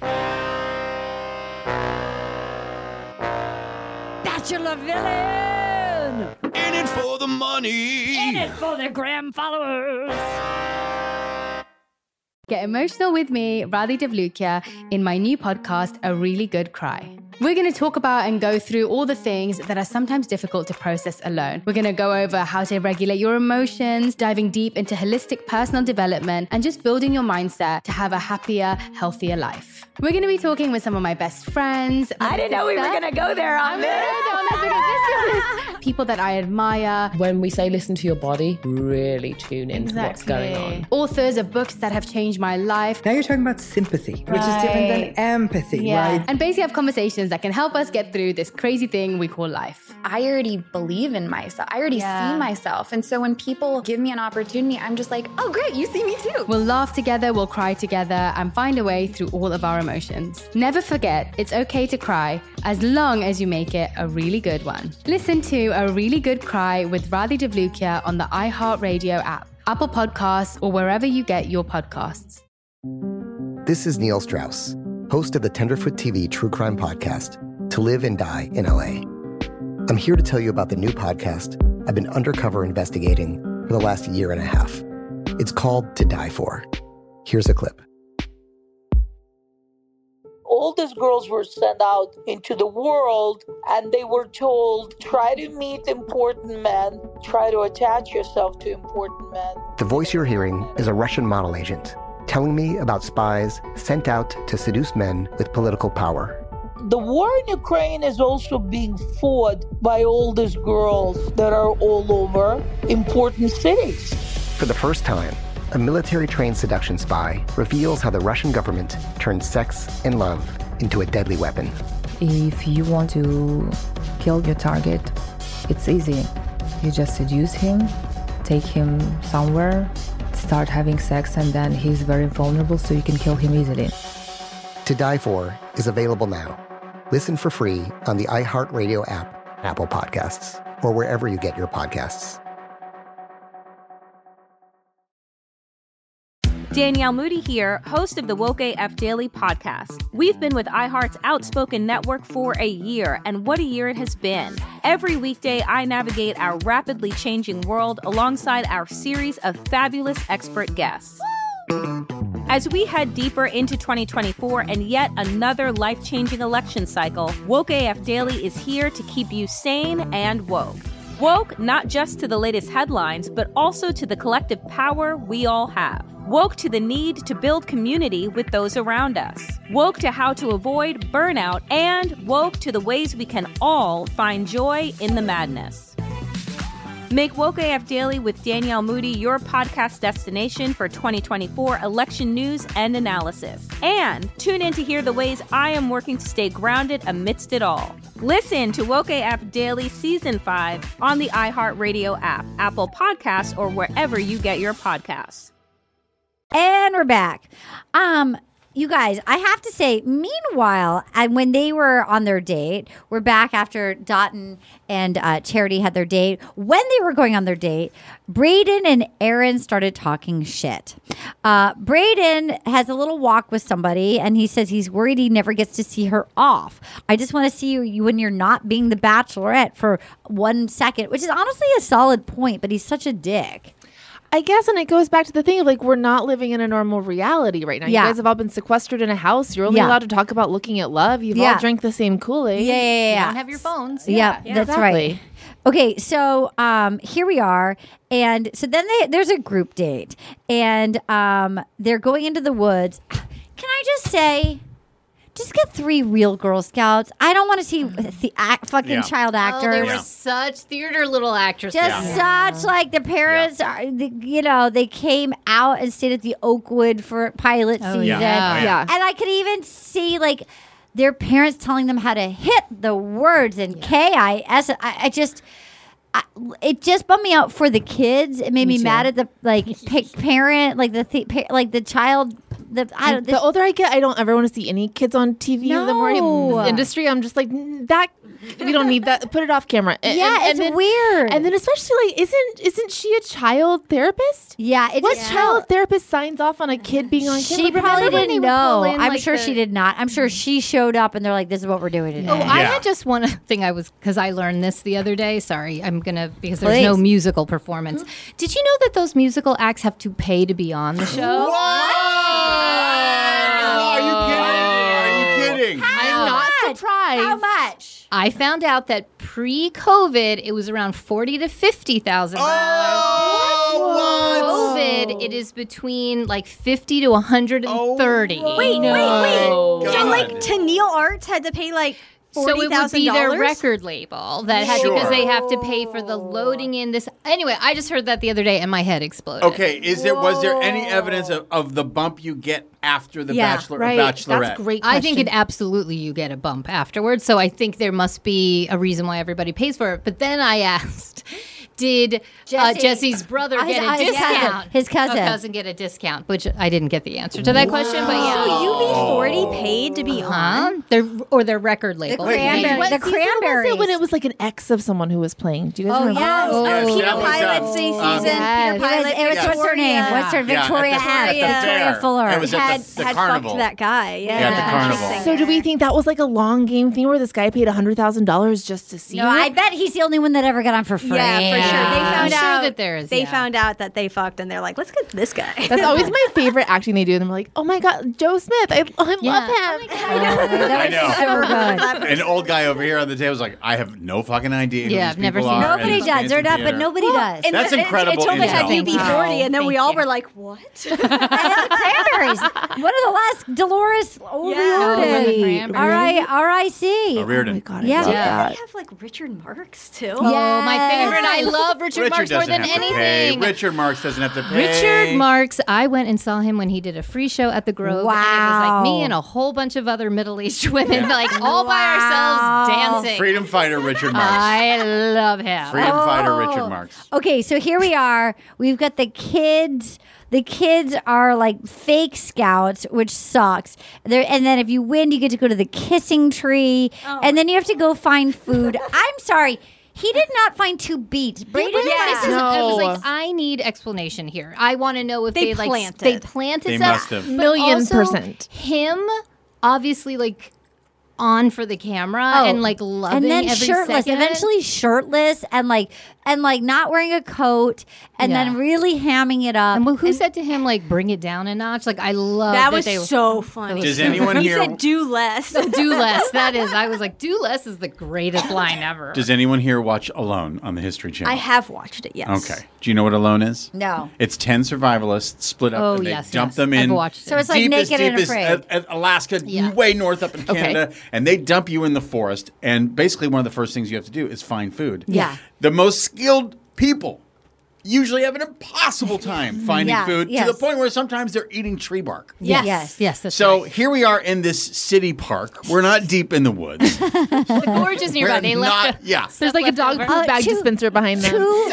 Bachelor villain. In it for the money. In it for the gram followers. Get emotional with me, Radhi Devlukia, in my new podcast, A Really Good Cry. We're going to talk about and go through all the things that are sometimes difficult to process alone. We're going to go over how to regulate your emotions, diving deep into holistic personal development, and just building your mindset to have a happier, healthier life. We're going to be talking with some of my best friends. I didn't know we were going to go there on this. People that I admire. When we say listen to your body, really tune into what's going on. Authors of books that have changed my life. Now you're talking about sympathy, which is different than empathy, right? And basically have conversations that can help us get through this crazy thing we call life. I already believe in myself. I already Yeah. see myself. And so when people give me an opportunity, I'm just like, oh, great, you see me too. We'll laugh together, we'll cry together, and find a way through all of our emotions. Never forget, it's okay to cry, as long as you make it a really good one. Listen to A Really Good Cry with Radhi Devlukia on the iHeartRadio app, Apple Podcasts, or wherever you get your podcasts. This is Neil Strauss, host of the Tenderfoot T V True Crime Podcast, To Live and Die in L A. I'm here to tell you about the new podcast I've been undercover investigating for the last year and a half. It's called To Die For. Here's a clip. all these girls were sent out into the world and they were told, try to meet important men, try to attach yourself to important men. The voice you're hearing is a Russian model agent telling me about spies sent out to seduce men with political power. The war in Ukraine is also being fought by all these girls that are all over important cities. For the first time, a military-trained seduction spy reveals how the Russian government turned sex and love into a deadly weapon. If you want to kill your target, it's easy. You just seduce him, take him somewhere, start having sex, and then he's very vulnerable, so you can kill him easily. To Die For is available now. Listen for free on the iHeartRadio app, Apple Podcasts, or wherever you get your podcasts. Danielle Moody here, host of the Woke A F Daily podcast. We've been with iHeart's Outspoken Network for a year, and what a year it has been. Every weekday, I navigate our rapidly changing world alongside our series of fabulous expert guests. As we head deeper into twenty twenty-four and yet another life-changing election cycle, Woke A F Daily is here to keep you sane and woke. Woke not just to the latest headlines, but also to the collective power we all have. Woke to the need to build community with those around us. Woke to how to avoid burnout, and woke to the ways we can all find joy in the madness. Make Woke A F Daily with Danielle Moody your podcast destination for twenty twenty-four election news and analysis. And tune in to hear the ways I am working to stay grounded amidst it all. Listen to Woke A F Daily Season five on the iHeartRadio app, Apple Podcasts, or wherever you get your podcasts. And we're back. Um, you guys, I have to say, meanwhile, and when they were on their date, we're back after Dotun and uh, Charity had their date. When they were going on their date, Brayden and Aaron started talking shit. Uh, Brayden has a little walk with somebody, and he says he's worried he never gets to see her off. I just want to see you when you're not being the bachelorette for one second, which is honestly a solid point, but he's such a dick. I guess, and it goes back to the thing of like, we're not living in a normal reality right now. Yeah. You guys have all been sequestered in a house. You're only Yeah. allowed to talk about looking at love. You've Yeah. all drank the same Kool-Aid. Yeah, yeah, yeah, You yeah. don't have your phones. Yeah, Yeah, that's exactly. right. Okay, so um, here we are, and so then they, there's a group date, and um, they're going into the woods. Can I just say, just get three real Girl Scouts. I don't want to see the act, fucking Yeah. child Oh, actors. they were such theater little actresses. Just such like the parents are, the, you know, they came out and stayed at the Oakwood for pilot Oh, season. yeah. Yeah. Yeah. And I could even see like their parents telling them how to hit the words in K I S. I, I just, I, it just bummed me out for the kids. It made me, Me too. mad at the like pa- parent, like the th- pa- like the child. The, I don't, the older I get, I don't ever want to see any kids on T V. The more I'm in No. this industry, I'm just like, "Mm, that we don't need that. Put it off camera. And- Yeah, and- and it's then- weird. And then especially like, isn't isn't she a child therapist? Yeah, it's what just- child therapist signs off on a kid being on camera? She Remember probably when they didn't would pull know. in, I'm like, sure the- she did not. I'm sure she showed up and they're like, "This is what we're doing today." Oh, I had just one thing I was, because I learned this the other day. Sorry, I'm going to, because there's no Please. musical performance. Did you know that those musical acts have to pay to be on the show? Are you kidding? Are you kidding? I'm not surprised. How much? I found out that pre-COVID, it was around forty to fifty thousand dollars. Oh, COVID, it is between like fifty to one hundred and thirty. Wait, wait, wait. No. So, like, Tennille Arts had to pay like So forty it would thousand be their dollars? record label that had, Sure. because they have to pay for the loading in this. Anyway, I just heard that the other day and my head exploded. Okay, is there was there any evidence of, of the bump you get after the Yeah, bachelor right. or bachelorette? That's great. I think it absolutely you get a bump afterwards. So I think there must be a reason why everybody pays for it. But then I asked, did uh, Jesse- Jesse's brother Uh, his- get uh, a his cousin. discount? His cousin. A cousin get a discount, which I didn't get the answer to that question. But yeah, So you be forty paid to be huh? on? Their or their record label. cranberry- What the season was cranberries. it when it was like an ex of someone who was playing? Do you guys Oh, remember? yes. Oh, Yes, Peter that was, uh, Pilot's season. um, Peter Yes. It was, Pilot. it was what's her Victoria. name? What's her Yeah, at the- Victoria at F. the Victoria fair. Fuller. It was at had the, the had carnival. fucked that guy. Yeah, Yeah, at the carnival. So do we think that was like a long game thing where this guy paid one hundred thousand dollars just to see No, her? I bet he's the only one that ever got on for free. Yeah, for sure. They found I'm sure out that there is. They yeah. found out that they fucked, and they're like, let's get this guy. That's always my favorite acting they do. And I'm like, oh my God, Joe Smith. I, I Yeah. love him. I know. So good. An old guy over here on the table was like, I have no fucking idea who Yeah, these I've never people seen are. Nobody and does. it's They're not, fancy but theater. nobody does. And That's the- incredible Until they had intel. U B forty, and then we Thank all you. were like, what? And the Cranberries. One of the last Dolores O'Riordan. Yeah. All right, R I C. O'Riordan. Oh my God, I Yeah. love They that. have like Richard Marx too. Oh, my favorite. I love Richard, Richard Marx more doesn't than have to pay. anything. Richard Marx doesn't have to pay. Richard Marx, I went and saw him when he did a free show at the Grove. And it was like me Wow. and a whole bunch of other middle-aged women, like all by ourselves dancing. Freedom fighter Richard Marx. I love him. Freedom fighter Oh. Richard Marx. Okay, so here we are. We've got the kids. The kids are like fake scouts, which sucks. They're, and then if you win, you get to go to the kissing tree, and then you have to go find food. I'm sorry, he did not find two beets. Braden But yeah, this is, I was No. like, I need explanation here. I want to know if They they, like planted. they planted They that. must have. But Million also, percent. Him, obviously, like on for the camera Oh, and like loving and then every shirtless, second. eventually shirtless, and like and like not wearing a coat, and Yeah. then really hamming it up. And who said to him like bring it down a notch? Like I love That that, was they so funny. Does anyone he here- said do less. do less. That is, I was like, do less is the greatest line ever. Does anyone here watch Alone on the History Channel? I have watched it, yes. Okay. Do you know what Alone is? No. It's ten survivalists split up Oh, and they yes, dump yes. them I've in. watched it. So it's like deepest, Naked and deepest, Afraid. uh, uh, Alaska, Yeah. way north up in Okay. Canada, and they dump you in the forest. And basically, one of the first things you have to do is find food. Yeah. The most skilled people usually have an impossible time finding Yeah, food yes. to the point where sometimes they're eating tree bark. Yes, Yes. yes, that's So right. here we are in this city park. We're not deep in the woods. The gorgeous nearby. We're They not. left. Yeah. There's like a dog left poop over. bag two- dispenser behind them. Two,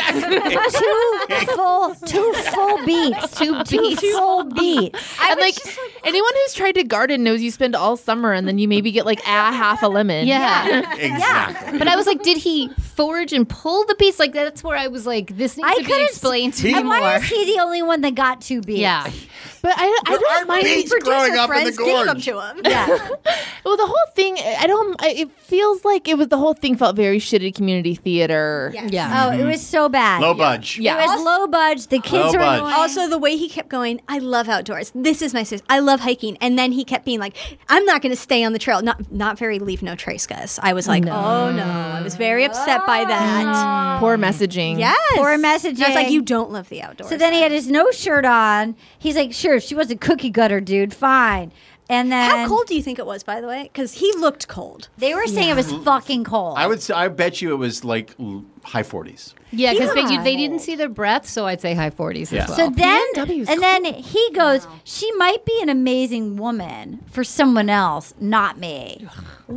two full, two full beets, Two two beets. full beets. And like, anyone who's tried to garden knows you spend all summer and then you maybe get like a half a lemon. Yeah. Exactly. But I was like, did he forage and pull the beets? Like that's where I was like, this needs I to be couldn't- explained to me And why more. is he the only one that got two beets? Yeah. But I, I There don't aren't mind. beets growing up in the Friends gave them gorge. to him. Yeah. Well, the whole thing, I don't. I, it feels like it was the whole thing felt very shitty community theater. Yes. Yeah. Oh, it was so bad. Low budge. Yeah. It was low budge. The kids Low were budge. annoying. Also, the way he kept going, I love outdoors. This is my sister. I love hiking. And then he kept being like, I'm not going to stay on the trail. Not not very leave no trace, guys. I was like, oh no. I was very upset by that. Poor messaging. Yes. Poor messaging. I was like, you don't love the outdoors. So then he had his no shirt on. He's like, sure, if she was a cookie gutter, dude, fine. And then How cold do you think it was, by the way? Because he looked cold. they were saying it was fucking cold. I would say, I bet you it was like l- high forties. Yeah, because Yeah. they, they didn't see their breath, so I'd say high forties Yeah. as well. So then, B M W is and then he goes, she might be an amazing woman for someone else, not me.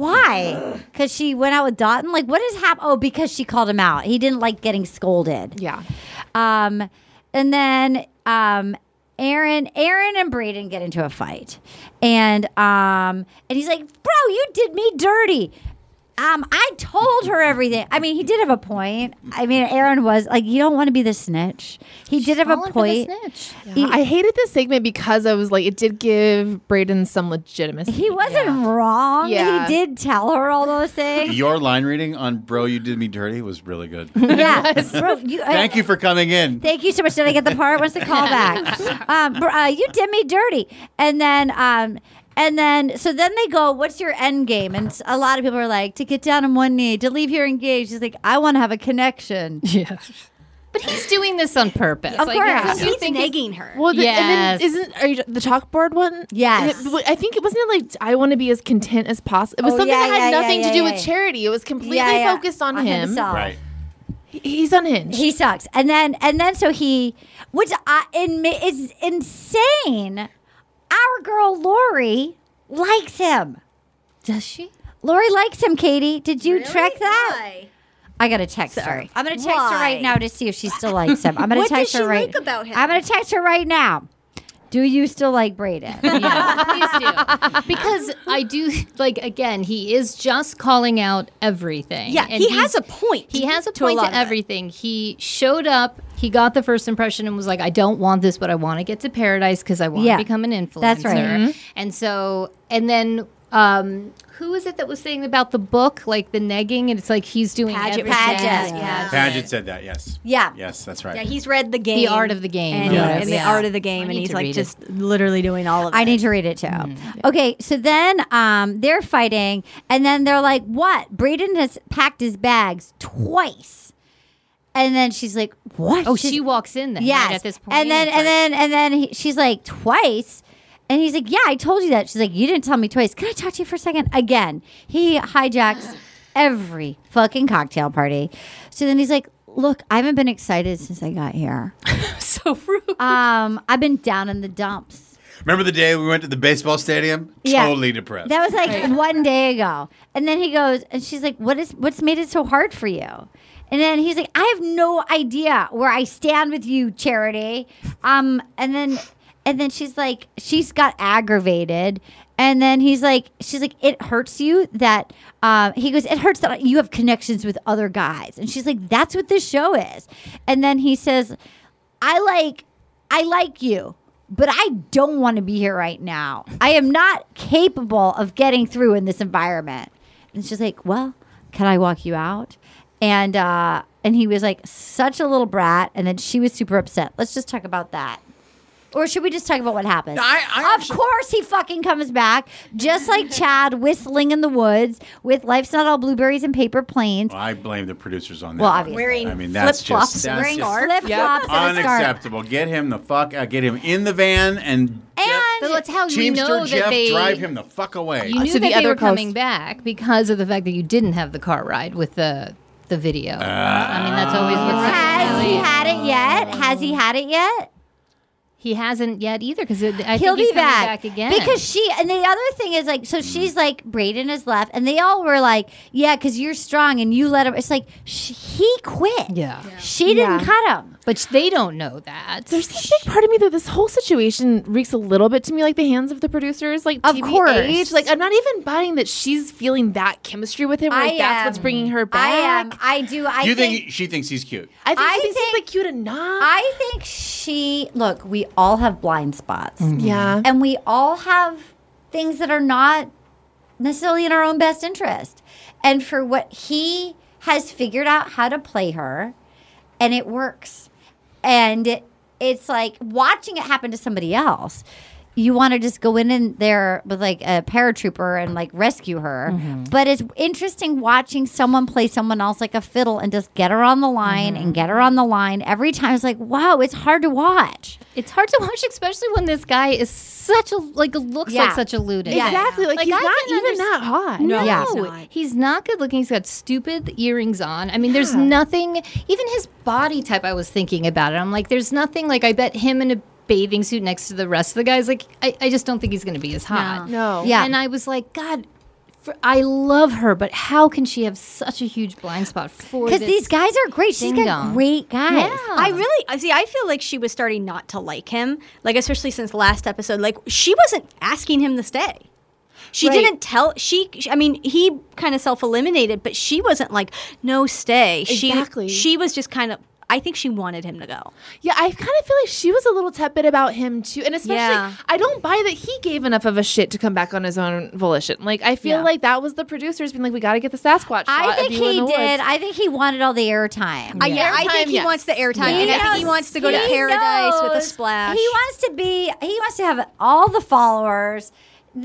Why? Because she went out with Dotton? Like, what has happened? Oh, because she called him out. He didn't like getting scolded. Yeah. Um, and then um, Aaron, Aaron and Braden get into a fight, and um, and he's like, "Bro, you did me dirty." Um, I told her everything. I mean, he did have a point. I mean, Aaron was like, "You don't want to be the snitch." He did have a Falling for the point. snitch. He, I hated this segment because I was like, it did give Braden some legitimacy. he wasn't wrong. Yeah. He did tell her all those things. Your line reading on Bro, You Did Me Dirty was really good. Yeah. Bro, you, Thank you for coming in. Thank you so much. Did I get the part? What's the callback? um, br- uh, you did me dirty. And then, um, and then, so then they go, what's your end game? And s- a lot of people are like, to get down on one knee, to leave here engaged. He's like, I want to have a connection. Yeah. But he's doing this on purpose. Of like, course. yeah. He's negging her. Well, the, Yes. and then isn't are you, the chalkboard one? Yes. And it- I think it wasn't it like I want to be as content as possible. It was Oh, something yeah, that had yeah, nothing yeah, to do yeah, with yeah. charity. It was completely Yeah, yeah. focused on, On him. himself. Right. He- He's unhinged. He sucks. And then, and then, so he, which I, in, it's insane. Our girl Lori likes him. Does she? Lori likes him, Katie. Did you track that? Why? I gotta text Sorry. her. I'm gonna text her right Why? now to see if she still likes him. I'm gonna What text does her she right. like about him? I'm gonna text her right now. Do you still like Braden? Yeah, please do. Because I do, like, again, he is just calling out everything. Yeah, And he he's- has a point. He has a to a point lot to of it. everything. He showed up, he got the first impression and was like, I don't want this, but I want to get to paradise because I want Yeah, to become an influencer. that's right. Mhm. And so, and then Um, who is it that was saying about the book, like the negging, and it's like he's doing Paget. everything. Paget, yeah. Paget said that, yes. Yeah. Yes, that's right. Yeah, he's read the game. The art of the game. And, Yeah. and the Yeah. art of the game. I And need he's to like read just literally doing all of it. I need to read it too. Okay, so then um, they're fighting, and then they're like, "What? Braden has packed his bags twice." And then she's like, "What?" Oh, She's- she walks in then. Yes. Right at this point. And then It's and like- then and then he, she's like, "Twice." And he's like, "Yeah, I told you that." She's like, "You didn't tell me twice. Can I talk to you for a second?" Again, he hijacks every fucking cocktail party. So then he's like, "Look, I haven't been excited since I got here. So rude. Um, I've been down in the dumps." Remember the day we went to the baseball stadium? Yeah. Totally depressed. That was like one day ago. And then he goes, and she's like, "What is what's made it so hard for you?" And then he's like, "I have no idea where I stand with you, Charity." Um, and then and then she's like, she's got aggravated. And then he's like, she's like, "It hurts you that," um, he goes, "It hurts that you have connections with other guys." And she's like, "That's what this show is." And then he says, I like, I like you, but I don't want to be here right now. I am not capable of getting through in this environment. And she's like, "Well, can I walk you out?" And, uh, and he was like such a little brat. And then she was super upset. Let's just talk about that. Or should we just talk about what happens? I, I of course he fucking comes back, just like Chad whistling in the woods with Life's Not All Blueberries and Paper Planes. Well, I blame the producers on that. Well, one. obviously. Wearing I mean, that's flip-flops, just that's Wearing just flip-flops and a scarf. unacceptable. Get him the fuck out. Get him in the van and, And But that's how we Teamster know Jeff that they drive him the fuck away. You knew to that the they other were coast. coming back because of the fact that you didn't have the car ride with the the video. I mean, that's always what's has he had it yet? Has he had it yet? He hasn't yet either because I He'll think he's be coming back. back again. Because she, and the other thing is like, so she's like, Braden is left, and they all were like, "Yeah, because you're strong and you let him." It's like, sh- he quit. Yeah. She didn't cut him. But they don't know that. There's this big part of me that this whole situation reeks a little bit to me like the hands of the producers, like Of T B H. course. Like I'm not even buying that she's feeling that chemistry with him. Like I that's am. what's bringing her back. I am. I do. I you think. think he- she thinks he's cute? I think I she thinks think- he's like cute enough. I think she. Look, we all have blind spots. Yeah. And we all have things that are not necessarily in our own best interest. And for what he has figured out how to play her, and it works. And it, it's like watching it happen to somebody else. You want to just go in, in there with like a paratrooper and like rescue her. Mm-hmm. But it's interesting watching someone play someone else like a fiddle and just get her on the line Mm-hmm. and get her on the line every time. It's like, wow, it's hard to watch. It's hard to watch, especially when this guy is such a like looks Yeah. like such a ludus. Yeah. Exactly. Like, Like, he's I not can even underst- that hot. No, Yeah. he's not. he's not good looking. He's got stupid earrings on. I mean, there's nothing. Even his body type. I was thinking about it. I'm like, there's nothing. Like, I bet him in a bathing suit next to the rest of the guys. Like, I, I just don't think he's going to be as hot. No. Yeah. And I was like, God. For, I love her, but how can she have such a huge blind spot for Because this these guys are great. She's got ding-dong? great guys. Yeah. I really I see. I feel like she was starting not to like him, like especially since last episode. Like she wasn't asking him to stay. She Right. didn't tell. She. I mean, he kind of self eliminated, but she wasn't like no stay. Exactly. She. She was just kind of. I think she wanted him to go. Yeah, I kind of feel like she was a little tepid about him too, and especially Yeah. I don't buy that he gave enough of a shit to come back on his own volition. Like I feel Yeah. like that was the producers being like, we got to get the Sasquatch. I shot think of you in he the did. woods. I think he wanted all the airtime. Uh, yeah, I Airtime, think he yes. wants the airtime, Yeah. and I think He he wants to go to knows- paradise with a knows splash. He wants to be. He wants to have all the followers. The,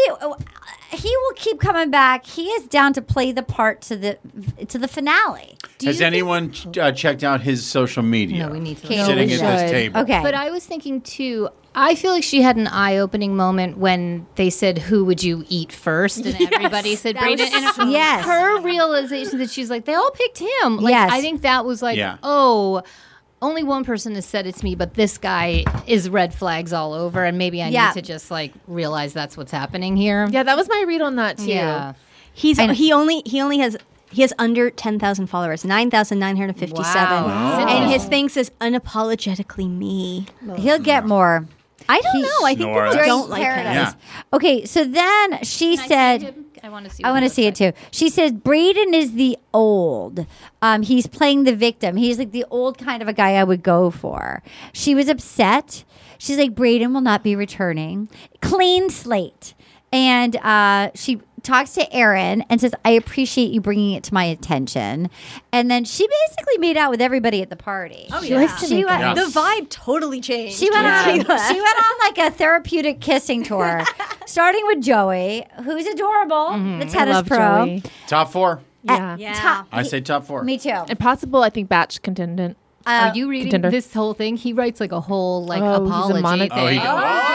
he he will keep coming back. He is down to play the part to the to the finale. Do Has you think- anyone uh, checked out his social media? No, we need to. Okay, Sitting we at this should. table. Okay. But I was thinking too. I feel like she had an eye-opening moment when they said, "Who would you eat first?" and Yes, everybody said that Braden. was And so Yes. her realization that she's like, they all picked him. Like, Yes. I think that was like, Yeah. oh, only one person has said it to me, but this guy is red flags all over, and maybe I Yeah. need to just like realize that's what's happening here. Yeah, that was my read on that too. Yeah. He's he only he only has he has under ten thousand followers, nine thousand nine hundred fifty seven, Wow. and his thing says unapologetically me. He'll get more. I don't He- know. I think Snore. people During don't like him. Paradise. Yeah. Okay, so then she Can I see said. him? I want to see. I what want he to see it looks too. She says Braden is the old. Um, he's playing the victim. He's like the old kind of a guy I would go for. She was upset. She's like, Braden will not be returning. Clean slate. And uh, she talks to Aaron and says, I appreciate you bringing it to my attention. And then she basically made out with everybody at the party. Oh, she yeah. likes to She make went, out. The vibe totally changed. She went once on. we left. She went on like a therapeutic kissing tour, starting with Joey, who's adorable, the tennis love pro. Joey. Top four. Yeah. Yeah. Top- I say top four. Me too. And possible, I think, batch contendant. Are you reading contender. this whole thing? He writes like a whole like Oh, he's a apology mono- Oh, he thing.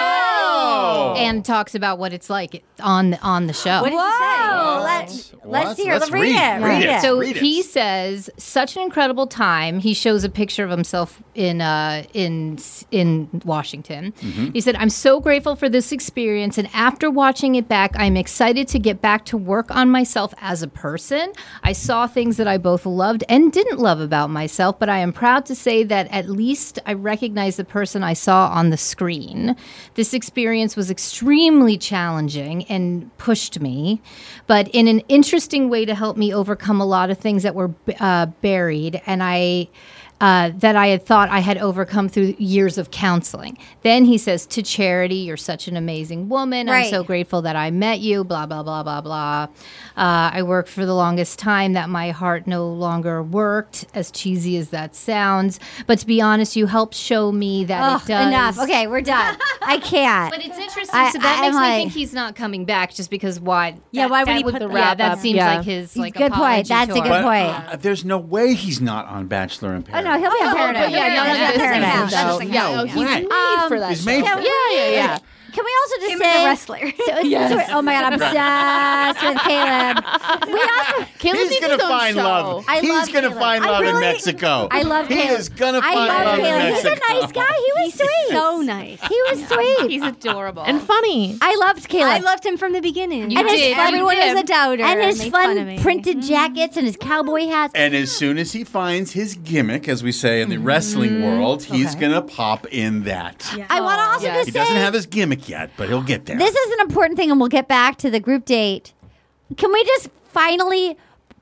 Oh. And talks about what it's like on on the show. What did you say? Let's, let's hear. Let's read, read. it. Read it. So Read it. he says, such an incredible time. He shows a picture of himself in uh, in in Washington. Mm-hmm. He said, I'm so grateful for this experience. And after watching it back, I'm excited to get back to work on myself as a person. I saw things that I both loved and didn't love about myself, but I am proud to say that at least I recognize the person I saw on the screen. This experience was extremely challenging and pushed me, but in an interesting way to help me overcome a lot of things that were uh, buried and I uh, that I had thought I had overcome through years of counseling. Then he says, to Charity, you're such an amazing woman. Right. I'm so grateful that I met you, blah, blah, blah, blah, blah. Uh, I worked for the longest time that my heart no longer worked, as cheesy as that sounds. But to be honest, you helped show me that Oh, it does. enough. Okay, we're done. I can't. But it's interesting. I- so that I- makes I'm me like- think he's not coming back just because why? Yeah, that- why would that he would- put the Yeah, wrap that up? seems Yeah. like his like Good point. apology That's a tour. good But point. uh, there's no way he's not on Bachelor in Oh, Paradise. no, he'll be on Paradise. yeah, no, He'll be on that's Paradise. different, though. Yeah, No oh, he's way. made Um, for that He's show. made for Yeah, yeah, yeah. Can we also just Him say and the wrestler. So, Yes. so- oh my god, I'm obsessed with Caleb. We also Caleb He's needs gonna his own find show. love. I He's love gonna Caleb. find I love in really- Mexico. I love He Caleb. is gonna I find love love in Caleb. He's a Mexico. nice guy. He was sweet. So nice. He was sweet. He's adorable. And funny. I loved Caleb. I loved him from the beginning. You And his did. fun- Everyone You was did. a doubter. and his made fun, fun of me. printed jackets and his cowboy hats. And as soon as he finds his gimmick, as we say in the Mm-hmm. wrestling world, he's gonna pop in that. I want to also Yes. just He say doesn't have his gimmick yet, but he'll get there. this is an important thing, and we'll get back to the group date. Can we just finally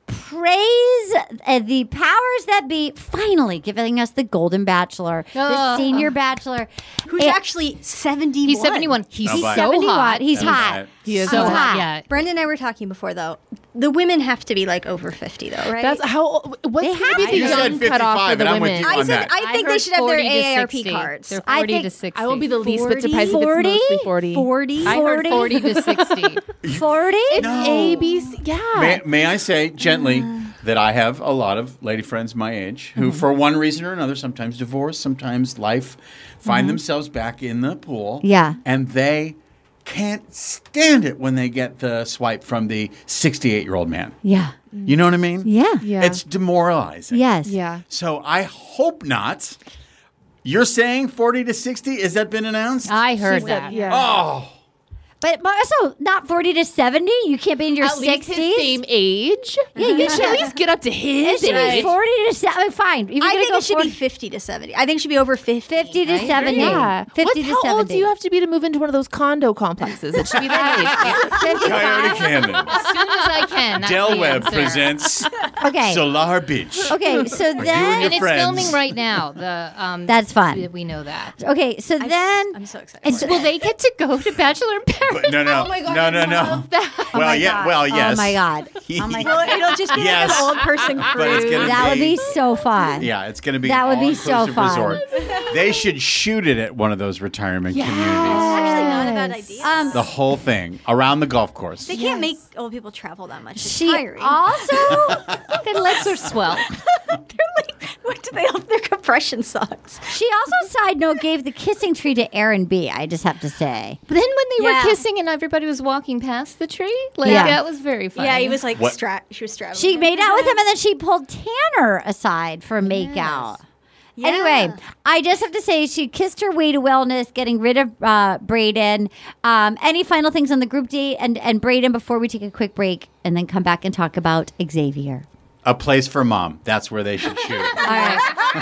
praise uh, the powers that be finally giving us the Golden Bachelor, the Oh. senior bachelor, Who's It- actually seventy-one. He's seventy-one. He's No, so but- seventy-one. hot. He's That was hot. it. He is so He's hot. hot. Yeah. Brendan and I were talking before, though. The women have to be like over fifty, though, right? That's how. What's They going to have be to. the You said young cutoff for fifty-five, the and I'm with women? you I on said that. I think heard they should have their forty to A A R P sixty. cards. They're I forty think- to sixty. I won't be the least bit surprised if forty? it's mostly forty. forty? I heard forty to sixty. forty? It's No. A B C. Yeah. May, may I say gently that I have a lot of lady friends my age who, for one reason or another, sometimes divorce, sometimes life, find themselves back in the pool. Yeah. And they can't stand it when they get the swipe from the sixty-eight-year-old man. Yeah. You know what I mean? Yeah. Yeah. It's demoralizing. Yes. Yeah. So I hope not. You're saying forty to sixty? Has that been announced? I heard She said, that. yeah. Oh. But also not forty to seventy. You can't be in your At least sixties. his same age. Yeah, you He should can't- at least get up to It his should be age. forty to seventy. Fine. If you're I gonna think go it should forty, be fifty to seventy. I think it should be over fifty. fifty to I agree. seventy. Yeah. fifty What's, to how seventy. old do you have to be to move into one of those condo complexes? It should be that age. Coyote Canyon. As soon as I can. That's Del the Web answer. presents Okay. Solar Beach. Okay. So you and then. your And it's friends. filming right now. The um, That's fun. We know that. Okay. So I- then. I'm so excited. It's- Will they get to go to Bachelor in Paradise? But no, no, Oh my God, no, no, I no. love that. Well, my yeah, God. well, yes. Oh my god. Oh my Well, god. it'll just be Yes. like an old person But it's cruise. gonna That would be- be so fun. Yeah, it's going to be That an would be so all-inclusive fun. resort. They should shoot it at one of those retirement communities. Actually, not a bad idea. Um, The whole thing around the golf course. they can't make old people travel that much. It's she tiring. also. Their legs are swell. They're like, what do they have their compression socks? She also, side note, gave the kissing tree to Aaron B. I just have to say. But then when they Yeah. were kissing and everybody was walking past the tree, like Yeah. that was very funny. Yeah, he was like What? stra- She was strapping. She made out with him, and then she pulled Tanner aside for a make out. Yeah. Anyway, I just have to say she kissed her way to wellness, getting rid of uh, Brayden. Um, any final things on the group date and, and Brayden before we take a quick break and then come back and talk about Xavier? A place for mom. That's where they should shoot it. All right.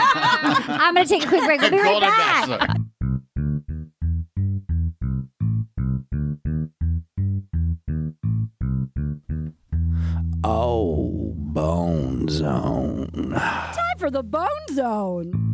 I'm going to take a quick break. We'll be right Golden back. Bachelor. Oh, Bone Zone. Time for the Bone Zone.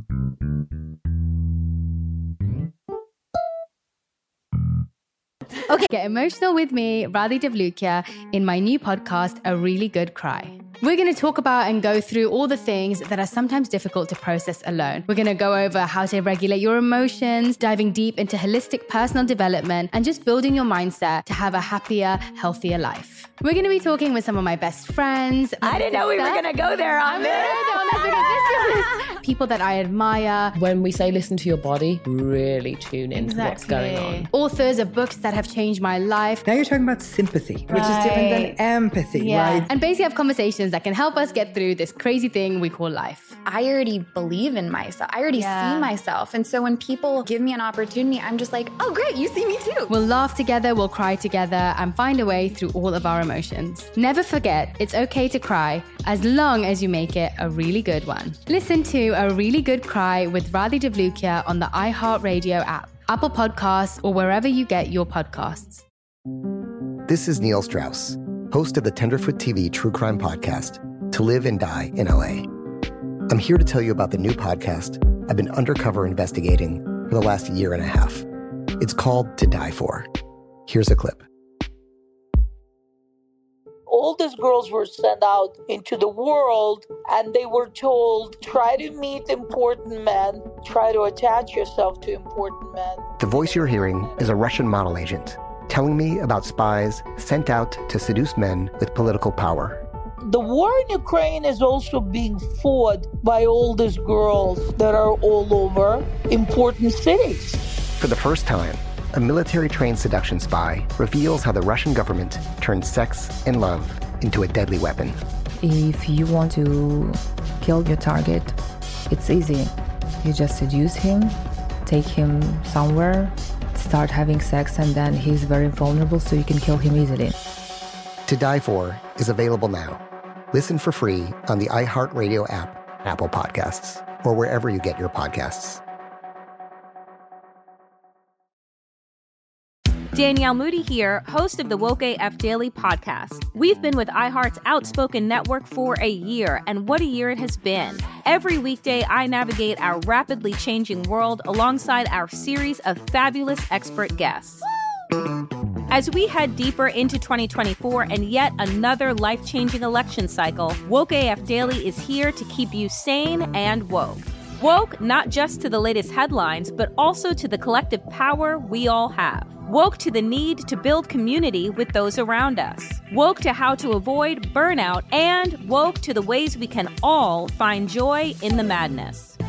Okay. Get emotional with me, Radhi Devlukia, in my new podcast, A Really Good Cry. We're going to talk about and go through all the things that are sometimes difficult to process alone. We're going to go over how to regulate your emotions, diving deep into holistic personal development, and just building your mindset to have a happier, healthier life. We're going to be talking with some of my best friends. I didn't know we were going to go there on this. People that I admire. When we say listen to your body, really tune into Exactly. what's going on. Authors of books that have changed my life. Now you're talking about sympathy, which is different than empathy, Yeah. right? And basically have conversations that can help us get through this crazy thing we call life. I already believe in myself. I already Yeah. see myself. And so when people give me an opportunity, I'm just like, oh, great, you see me too. We'll laugh together, we'll cry together, and find a way through all of our emotions. Never forget, it's okay to cry, as long as you make it a really good one. Listen to A Really Good Cry with Radhi Devlukia on the iHeartRadio app, Apple Podcasts, or wherever you get your podcasts. This is Neil Strauss, host of the Tenderfoot T V True Crime Podcast, To Live and Die in L A. I'm here to tell you about the new podcast I've been undercover investigating for the last year and a half. It's called To Die For. Here's a clip. All these girls were sent out into the world and they were told, try to meet important men, try to attach yourself to important men. The voice you're hearing is a Russian model agent telling me about spies sent out to seduce men with political power. The war in Ukraine is also being fought by all these girls that are all over important cities. For the first time, a military-trained seduction spy reveals how the Russian government turned sex and love into a deadly weapon. If you want to kill your target, it's easy. You just seduce him, take him somewhere, start having sex, and then he's very vulnerable, so you can kill him easily. To Die For is available now. Listen for free on the iHeartRadio app, Apple Podcasts, or wherever you get your podcasts. Danielle Moody here, host of the Woke A F Daily podcast. We've been with iHeart's Outspoken Network for a year, and what a year it has been. Every weekday, I navigate our rapidly changing world alongside our series of fabulous expert guests. As we head deeper into twenty twenty-four and yet another life-changing election cycle, Woke A F Daily is here to keep you sane and woke. Woke not just to the latest headlines, but also to the collective power we all have. Woke to the need to build community with those around us. Woke to how to avoid burnout, and woke to the ways we can all find joy in the madness.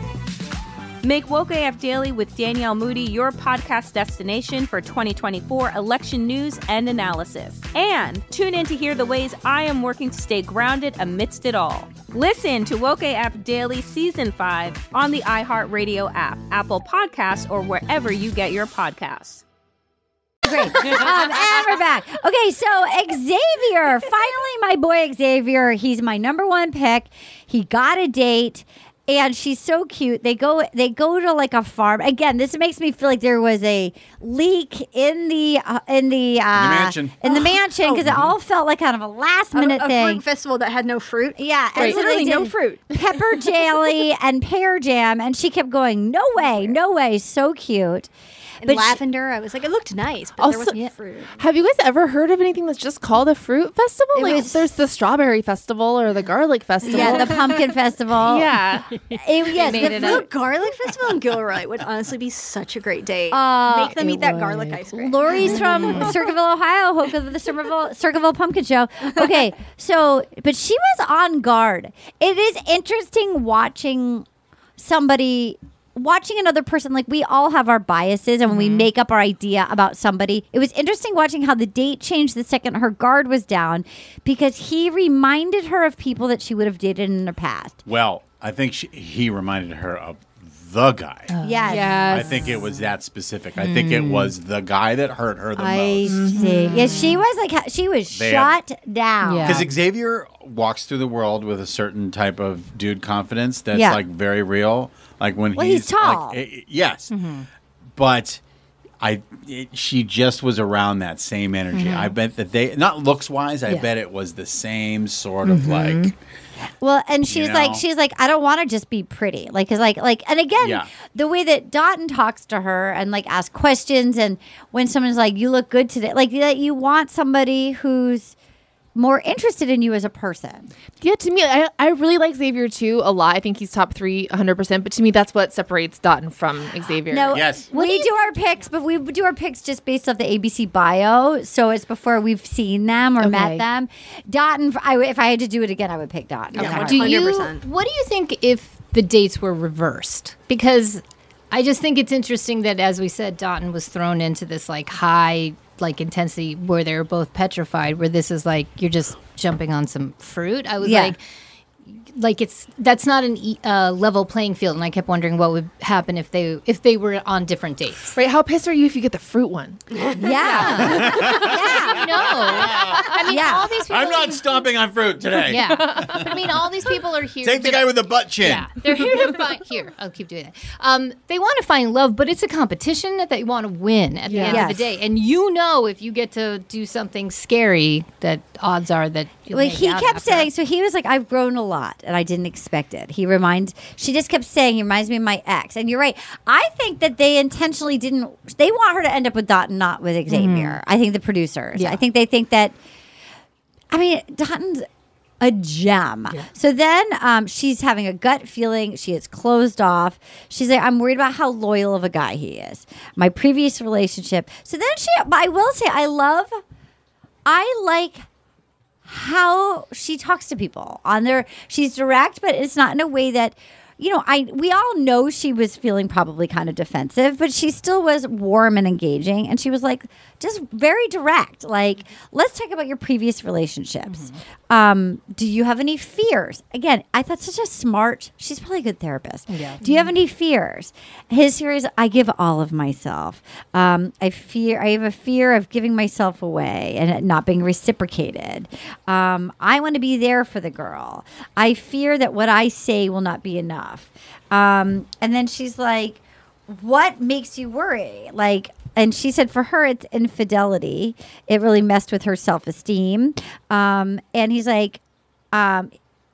Make Woke A F Daily with Danielle Moody your podcast destination for twenty twenty-four election news and analysis. And tune in to hear the ways I am working to stay grounded amidst it all. Listen to Woke A F Daily Season five on the iHeartRadio app, Apple Podcasts, or wherever you get your podcasts. Great. Um, and we're back. Okay, so Xavier, finally my boy Xavier, he's my number one pick. He got a date. And she's so cute. They go they go to like a farm. Again, this makes me feel like there was a leak in the uh, in the, uh, in the mansion. In the mansion because Oh. it all felt like kind of a last minute a, a thing. fruit festival that had no fruit. Yeah, Right. and so Literally they no did fruit. Pepper jelly and pear jam, and she kept going, "No way, no way!" So cute. And But she- lavender. I was like, it looked nice, but there Also- wasn't fruit. Have you guys ever heard of anything that's just called a fruit festival? It like was- there's the strawberry festival or the garlic festival. Yeah, the pumpkin festival. Yeah. It- yes, the the fruit garlic festival in Gilroy would honestly be such a great date. Uh, Make them it eat that would. garlic ice cream. Lori's from Circleville, Ohio, host of the Circleville, Circleville Pumpkin Show. Okay, so, but she was on guard. It is interesting watching somebody, watching another person. Like, we all have our biases, and when we make up our idea about somebody, it was interesting watching how the date changed the second her guard was down because he reminded her of people that she would have dated in her past. Well, I think she, he reminded her of the guy. Yes. Yes. I think it was that specific. I think it was the guy that hurt her the I most. see. Yes, she was like, she was They shut down. Because Xavier walks through the world with a certain type of dude confidence that's Yeah. like very real. Like when Well, he's, he's tall. Like, eh, yes, Mhm. but I it, she just was around that same energy. Mhm. I bet that they not looks wise. I Yeah. bet it was the same sort of Mhm. like. Well, and she's You like, know? she's like, I don't want to just be pretty, like, cause like, like, and again, Yeah. the way that Dotun talks to her and like asks questions, and when someone's like, "You look good today," like that, you want somebody who's more interested in you as a person. Yeah, to me, I, I really like Xavier too a lot. I think he's top three one hundred percent. But to me, that's what separates Dotun from Xavier. No, we do our picks, but we do our picks just based off the A B C bio. So it's before we've seen them or Okay. met them. Dotun, I, if I had to do it again, I would pick Dotun. Okay. Do you, what do you think if the dates were reversed? Because I just think it's interesting that, as we said, Dotun was thrown into this like high like intensity where they were both petrified, where this is like you're just jumping on some fruit. I was Yeah. like, like it's that's not an e- uh, level playing field, and I kept wondering what would happen if they if they were on different dates. Right? How pissed are you if you get the fruit one? Yeah. yeah. No. I mean, Yeah. all these people. I'm not stomping on fruit today. Yeah. But I mean, all these people are here. Take the to- guy with the butt chin. Yeah, they're here to find. Here, I'll keep doing that. Um, they want to find love, but it's a competition that they want to win at the end Yes. of the day. And you know, if you get to do something scary, that odds are that you'll Like make he out kept after. saying, so he was like, I've grown a lot and I didn't expect it. He reminds, she just kept saying, he reminds me of my ex. And you're right. I think that they intentionally didn't, they want her to end up with Dotun, not with Xavier. I think the producers. Yeah. I think they think that, I mean, Dotun's a gem. So then um, she's having a gut feeling. She is closed off. She's like, I'm worried about how loyal of a guy he is. My previous relationship. So then she, but I will say, I love, I like how she talks to people on their, she's direct, but it's not in a way that, you know, I we all know she was feeling probably kind of defensive, but she still was warm and engaging. And she was like, just very direct. Like, let's talk about your previous relationships. Um, do you have any fears? Again, I thought such a smart, she's probably a good therapist. Yeah. Do you have any fears? His fear is, I give all of myself. Um, I fear, I have a fear of giving myself away and it not being reciprocated. Um, I want to be there for the girl. I fear that what I say will not be enough. Um, and then she's like, what makes you worry? Like, and she said for her, it's infidelity. It really messed with her self-esteem. Um, and he's like, um,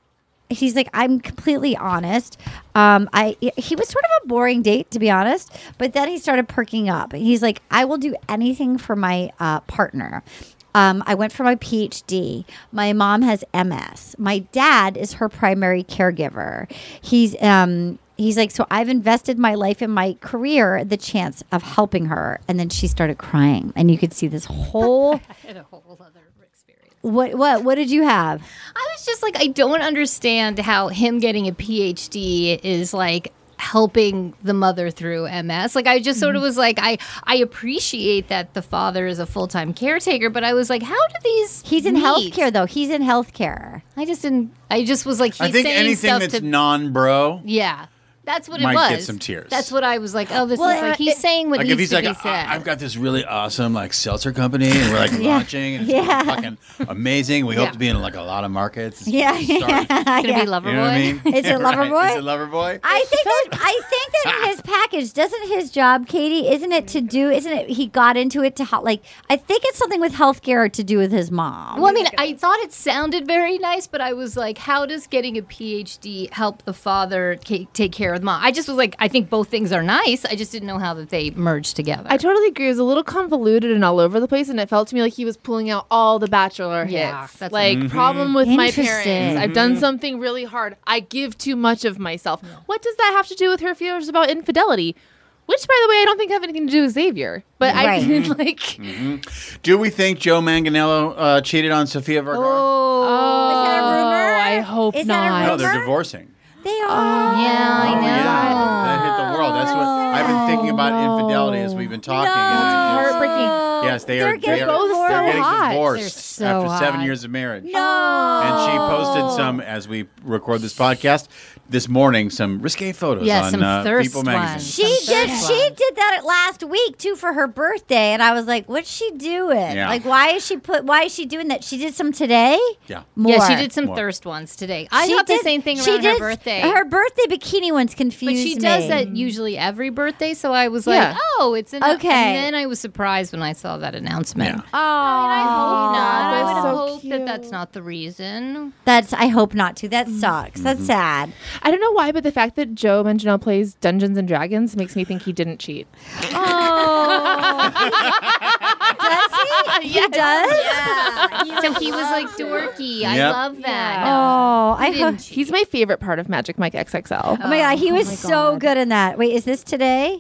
he's like, I'm completely honest. Um, I he was sort of a boring date, to be honest. But then he started perking up. He's like, I will do anything for my uh, partner. Um, I went for my P H D. My mom has M S. My dad is her primary caregiver. He's um, he's like, so I've invested my life and my career, the chance of helping her. And then she started crying, and you could see this whole. I had a whole other experience. What what what did you have? I was just like, I don't understand how him getting a P H D is like helping the mother through M S. Like, I just sort of was like, I I appreciate that the father is a full-time caretaker, but I was like, how do these He's in meet? healthcare, though. He's in healthcare. I just didn't. I just was like, he's I think saying anything stuff that's to, non-bro. yeah. That's what it might was. get some tears. That's what I was like. Oh, this Well, is like he's it- saying what Like needs if he's to like, be I- said. I've got this really awesome like seltzer company, and we're like Yeah. launching, and it's Yeah. fucking amazing. We Yeah. hope to be in like a lot of markets. It's Yeah, starting. yeah. It's gonna yeah. be Loverboy. You know what I mean? Is it Right. Loverboy? Is it Loverboy? I think that I think that in his package doesn't his job, Katie, isn't it to do? Isn't it he got into it to help? Like I think it's something with healthcare to do with his mom. Well, I mean, I thought it sounded very nice, but I was like, how does getting a P H D help the father ca- take care of the mom? I just was like, I think both things are nice. I just didn't know how that they merged together. I totally agree. It was a little convoluted and all over the place, and it felt to me like he was pulling out all the Bachelor Yeah, hits. that's- like Mhm. problem with my Interesting. parents. I've done something really hard. I give too much of myself. What does that have to do with her fears about infidelity? Which, by the way, I don't think have anything to do with Xavier. But I Right. didn't like. Mhm. Do we think Joe Manganiello uh, cheated on Sofia Vergara? Oh, Is that a rumor? I hope Is that a not. no, rumor? they're divorcing. They are. yeah, I Oh, know. yeah. That hit the world. That's what I've been thinking about infidelity as we've been talking. No. and it's just- Heartbreaking. Yes, they They're are. They getting are both so they're getting hot. divorced They're so after seven hot. years of marriage. No. And she posted some, as we record this podcast, this morning, some risque photos Yeah, on some uh, thirst People magazine. ones. She Some did. thirst She ones. did that last week too for her birthday, and I was like, "What's she doing? Yeah. Like, why is she put? Why is she doing that? She did some today. Yeah. More. Yeah, she did some More. thirst ones today. I She thought did- the same thing she around did- her birthday. Her birthday bikini ones confused but she me. does that usually every But birthday, so I was like, Yeah. oh, it's an Okay. And then I was surprised when I saw that announcement. Yeah. Oh, I hope not. I that's would so hope that that's not the reason. That's. I hope not to. That sucks. That's Mm-hmm. sad. I don't know why, but the fact that Joe Manganiello plays Dungeons and Dragons makes me think he didn't cheat. Oh, does he? He does. Yeah. So he was like dorky. I Yep. love that. Oh, I He hope. didn't cheat. He's my favorite part of Magic Mike X X L. Oh my god, he Oh was my so God. good in that. Wait, is this today?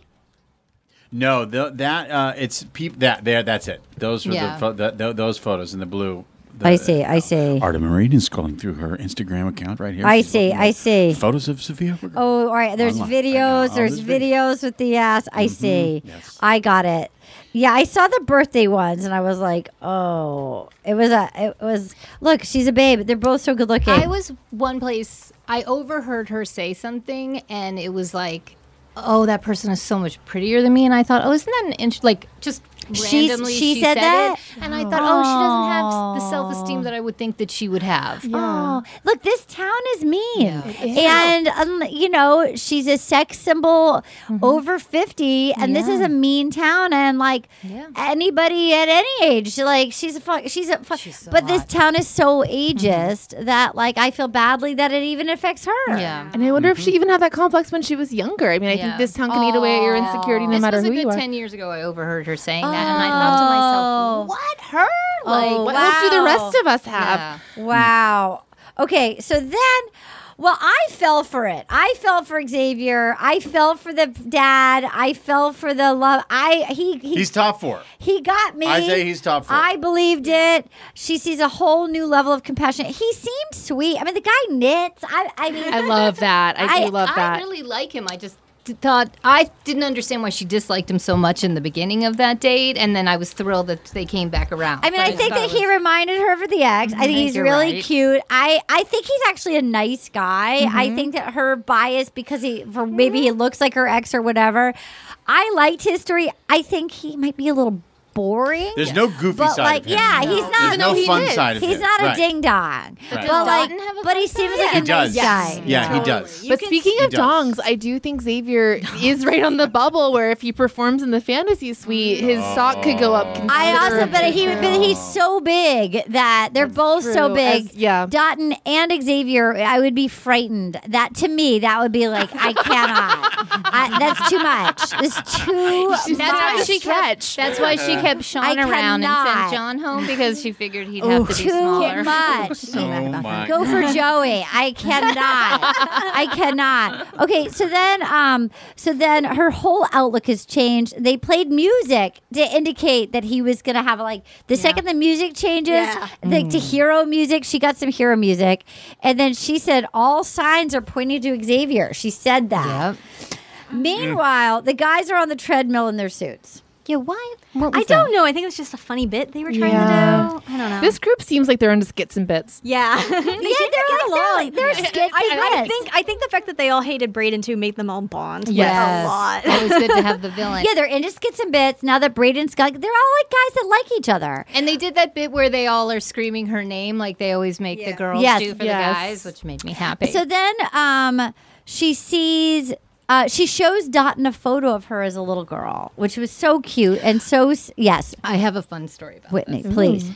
No, the, that uh, it's peop that there. That's it. Those were Yeah. the, pho- the, the those photos in the blue. The, I see. I see. Arda Marine is scrolling through her Instagram account right here. I She's see. looking I at see. Photos of Sophia. Vergara. Oh, all right. There's Online. I know. videos. Oh, There's there's videos with the ass. I see. Yes. I got it. Yeah, I saw the birthday ones, and I was like, oh, it was a. It was. Look, she's a babe. They're both so good looking. I was one place, I overheard her say something, and it was like, oh, that person is so much prettier than me. And I thought, oh, isn't that an inch? Like, just She's- randomly she she, said said, that? it. And I thought, oh, she doesn't have the self-esteem that I would think that she would have. Oh, look, this town is mean. Yeah. It is. And, um, you know, she's a sex symbol over fifty, and this is Yeah. a mean town. And, like, Yeah. anybody at any age, like, she's a fuck, she's a fuck. She's so but this hot. town is so ageist that, like, I feel badly that it even affects her. Yeah. And I wonder if she even had that complex when she was younger. I mean, I Yeah. think this town can eat away at your insecurity no This matter was a who good you are. ten years ago. I overheard her saying that, and I thought to myself, what, her? Like, Oh, What else do the wow. rest of us have? Yeah. Wow. Okay, so then, well, I fell for it. I fell for Xavier. I fell for the dad. I fell for the love. I he he He's top four. he got me. I say he's top four. I believed it. She sees a whole new level of compassion. He seemed sweet. I mean, the guy knits. I I mean, I love that. I do I- love I that. really like him. I just d- thought I didn't understand why she disliked him so much in the beginning of that date, and then I was thrilled that they came back around. I mean, But I think thought that it he was- reminded her of the ex. I think think he's you're really right. cute. I, I think he's actually a nice guy. Mm-hmm. I think that her bias because he for maybe he looks like her ex or whatever. I liked his story. I think he might be a little boring. There's no goofy but side like, of him. yeah, he's not. There's no he fun is. side of He's him. not a Right. ding dong. Right. But Does like, Dalton have a but he fun seems side? like He a does. nice guy. Yeah, he does. But speaking He of does. dongs, I do think Xavier is right on the bubble where if he performs in the fantasy suite, his stock could go up considerably. I also, but he, but he's so big that they're both so true. big. As- yeah. Dotton and Xavier, I would be frightened. That to me, that would be like I cannot. I, that's too much. It's too. That's why much. she kept. That's why she kept Sean I around and cannot. sent John home because she figured he'd Ooh, have to be too smaller. much. Oh my. Go for Joey. I cannot. I cannot. Okay, so then um so then her whole outlook has changed. They played music to indicate that he was gonna have like the second the music changes, Yeah. like to hero music, she got some hero music. And then she said all signs are pointing to Xavier. She said that. Meanwhile, the guys are on the treadmill in their suits. Yeah, why? I don't know. I think it was just a funny bit they were trying Yeah. to do. I don't know. This group seems like they're into skits and bits. yeah, they Yeah, seem to they're get like, along. they're, like, they're skits I, and I bits. think I think the fact that they all hated Braden too made them all bond. like, Yes. a lot. It was good to have the villain. Yeah, they're into skits and bits. Now that Braden's got, they're all like guys that like each other. And they did that bit where they all are screaming her name like they always make the girls Yes. do for Yes. the guys, which made me happy. So then um, she sees, uh, she shows Dotton a photo of her as a little girl, which was so cute and so, s- yes, I have a fun story about Whitney, this. please.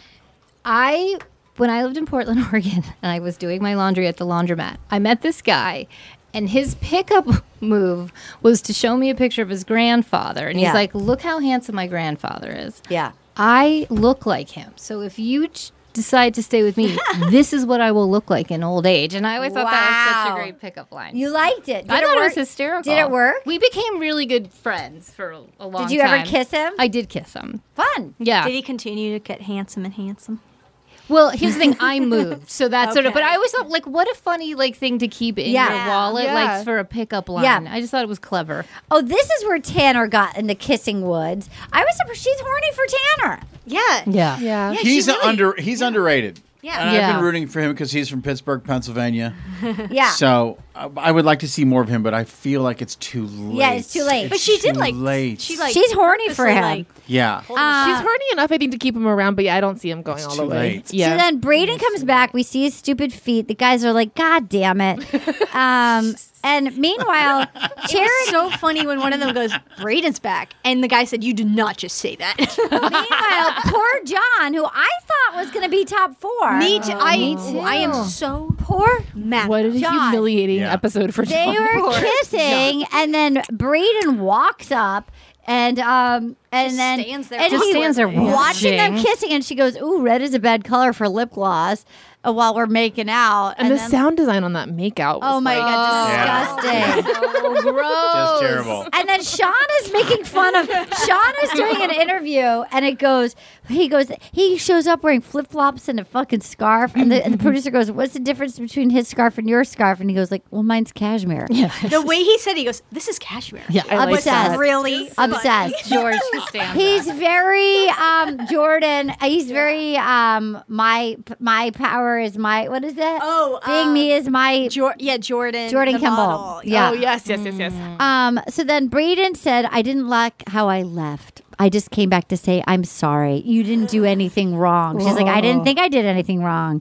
I, when I lived in Portland, Oregon, and I was doing my laundry at the laundromat, I met this guy, and his pickup move was to show me a picture of his grandfather. And he's Yeah. like, look how handsome my grandfather is. Yeah. I look like him. So if you ch- decide to stay with me, this is what I will look like in old age. And I always thought that was such Wow. a great pickup line. You liked it. Did I it thought it work? was hysterical. Did it work? We became really good friends for a, a long time. Did you ever kiss him? I did kiss him. Fun. Yeah. Did he continue to get handsome and handsome? Well, here's the thing. I moved, so that's sort of. But Okay. I always thought, like, what a funny like thing to keep in Yeah. your wallet, Yeah. like for a pickup line. Yeah. I just thought it was clever. Oh, this is where Tanner got in the kissing woods. I was surprised. She's horny for Tanner. Yeah. Yeah. Yeah. He's under. He's underrated. Yeah. And I've Yeah. been rooting for him because he's from Pittsburgh, Pennsylvania. Yeah. So I would like to see more of him, but I feel like it's too late. Yeah, it's too late. It's But she did too like late. she like She's horny for purposely, him. like, Yeah. Uh, She's horny enough, I think, to keep him around, but yeah, I don't see him going all the too way. late. Yeah. So then Braden comes back. We see his stupid feet. The guys are like, God damn it. um, and meanwhile, It Jared. was so funny when one of them goes, Braden's back. And the guy said, you did not just say that. Meanwhile, poor John, who I thought was going to be top four. Me too. I, Me too. I am so poor mad. What a John. humiliating Yeah. episode for They John. were Poor kissing, and then Braden walks up. And um and Just then stands there and Just he stands there watching them watching. kissing, and she goes, "Ooh, red is a bad color for lip gloss." Uh, while we're making out, And, the then- sound design on that makeout was Oh my like, god, disgusting! So gross. Just terrible. And then Sean is making fun of Sean is doing an interview, and it goes. He goes. He shows up wearing flip flops and a fucking scarf, and the, and the producer goes, "What's the difference between his scarf and your scarf?" And he goes, "Like, well, mine's cashmere." Yeah. The way he said it, he goes, this is cashmere. Yeah, I like Obsessed. that. Really Obsessed. George Costanza. He's very um Jordan. uh, He's very um my my power is my what is that? Oh, being um, me is my Jor- yeah, Jordan. Jordan the Kimball. model. Yeah. Oh, yes, yes, yes, yes. Um. So then Braden said, "I didn't like how I left. I just came back to say I'm sorry. You didn't do anything wrong." She's like, "I didn't think I did anything wrong,"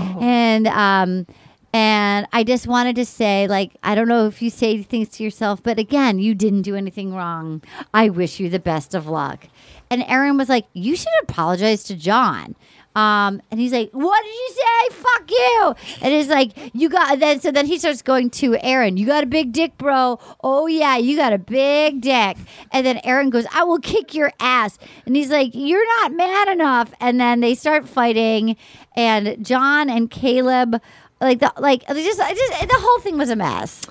and um. And I just wanted to say, like, I don't know if you say things to yourself, but again, you didn't do anything wrong. I wish you the best of luck. And Aaron was like, you should apologize to John. Um, and he's like, what did you say? Fuck you. And he's like, you got, then, so then he starts going to Aaron, you got a big dick, bro. Oh, yeah, you got a big dick. And then Aaron goes, I will kick your ass. And he's like, you're not man enough. And then they start fighting. And John and Caleb, like, the, like, they just, I just, the whole thing was a mess.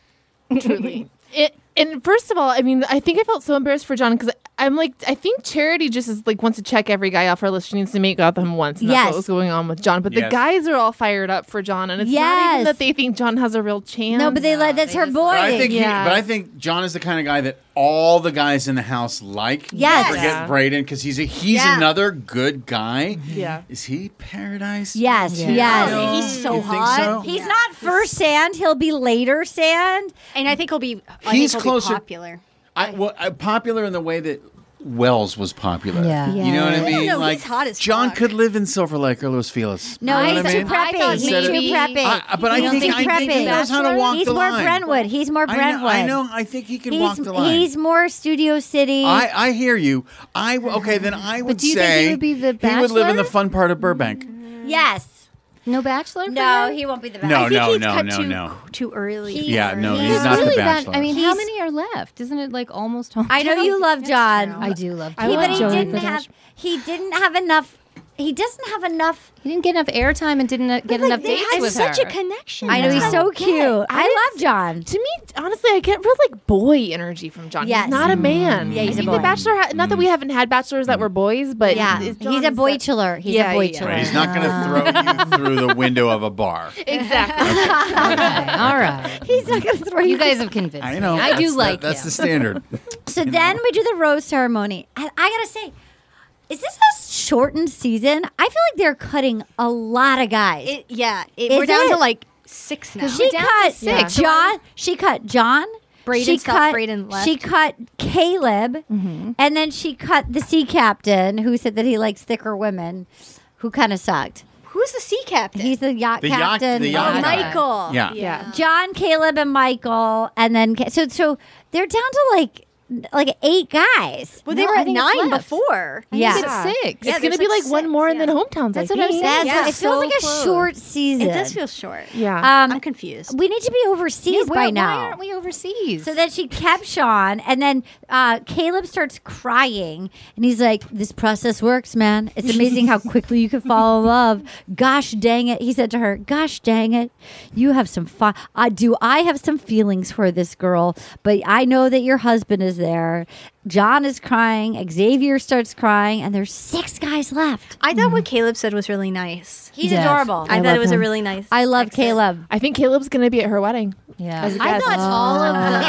Truly. It, and first of all, I mean, I think I felt so embarrassed for John because I'm like, I think Charity just is like wants to check every guy off her list. She needs to make out with him once. And Yes. that's what was going on with John. But the Yes. guys are all fired up for John, and it's not Yes. even that they think John has a real chance. No, but they like, that's her boy. But I think, he- Yeah. but I think John is the kind of guy that all the guys in the house like. Yes. Forget Yeah. Braden because he's a he's Yeah. another good guy. Yeah. Is he paradise? Yes, Yeah. yes. Oh, he's so You think hot. so? He's not first sand. He'll be later sand. And I think he'll be, I He's think he'll closer- be popular. I, well, uh, popular in the way that Wells was popular. Yeah. You know what I Yeah. mean? No, no, he's like hot as John fuck. could live in Silver Lake or Los Feliz. No, You know he's what I too mean? I preppy. thought He's maybe- too preppy. I, but I You don't think, think I think he preppy? knows how to walk He's the more line. Brentwood. He's more I know, Brentwood. I know. I think he can He's, walk the line. he's more Studio City. I, I hear you. I w- okay. Then I would do you think say he would be the he would live in the Bachelor? fun part of Burbank. yes. No Bachelor? for No, him? he won't be the best. No, I think no, he's no, cut no, too, no. too early. He- Yeah, no, He's he's not really the that- Bachelor. I mean, how He's- many are left? Isn't it like almost home? I know you love John. I do love I He, John. love but he Joey didn't Kardashian. have. He didn't have enough. He doesn't have enough. He didn't get enough airtime and didn't uh, get enough They dates had with such her. a connection. I know he's That's so what cute. get. I love John. To me, honestly, I get real like boy energy from John. Yes. He's not a man. Yeah, he's I a think boy. The Bachelor. Ha- not that we haven't had bachelors that were boys, but Yeah, it's- John he's a is boy that- chiller. He's Yeah, a boy yeah, yeah. chiller. Right, he's not going to throw you through the window of a bar. Exactly. Okay, all right. He's not going to throw you. You guys have convinced I know. me. I That's do the- like That's him. the standard. So then we do the rose ceremony, and I gotta say, is this a shortened season? I feel like they're cutting a lot of guys. It, yeah, it, Is we're down it? to like six now. she down cut to six. John. She cut John. Braden she stopped, cut. Braden left. She cut Caleb, and then she cut the sea captain, who said that he likes thicker women, who kind of sucked. Who's the sea captain? He's the yacht The yacht- captain. the yacht oh, guy. Michael. Yeah. Yeah. John, Caleb, and Michael, and then Ca- so so they're down to like like eight guys. Well, they No, were I at think it's nine left. before. Yeah. It's six. Yeah, It's gonna there's be like like one six, more and yeah. then hometowns. That's I what I'm think. saying. That's- Yeah, it feels so like a close. short season. It does feel short. Yeah. Um, I'm confused. we need to be overseas Yeah, by where- now. Why aren't we overseas? So then she kept Sean, and then uh, Caleb starts crying, and he's like, "This process works, man. It's amazing how quickly you can fall in love. Gosh dang it!" He said to her, "Gosh dang it, you have some fun. I do. I have some feelings for this girl, but I know that your husband is there." John is crying. Xavier starts crying, and there's six guys left. I thought what Caleb said was really nice. He's Yes. adorable. I, I thought love it was a him. really nice. I love exit. Caleb. I think Caleb's gonna be at her wedding. yeah. As a I guest. thought all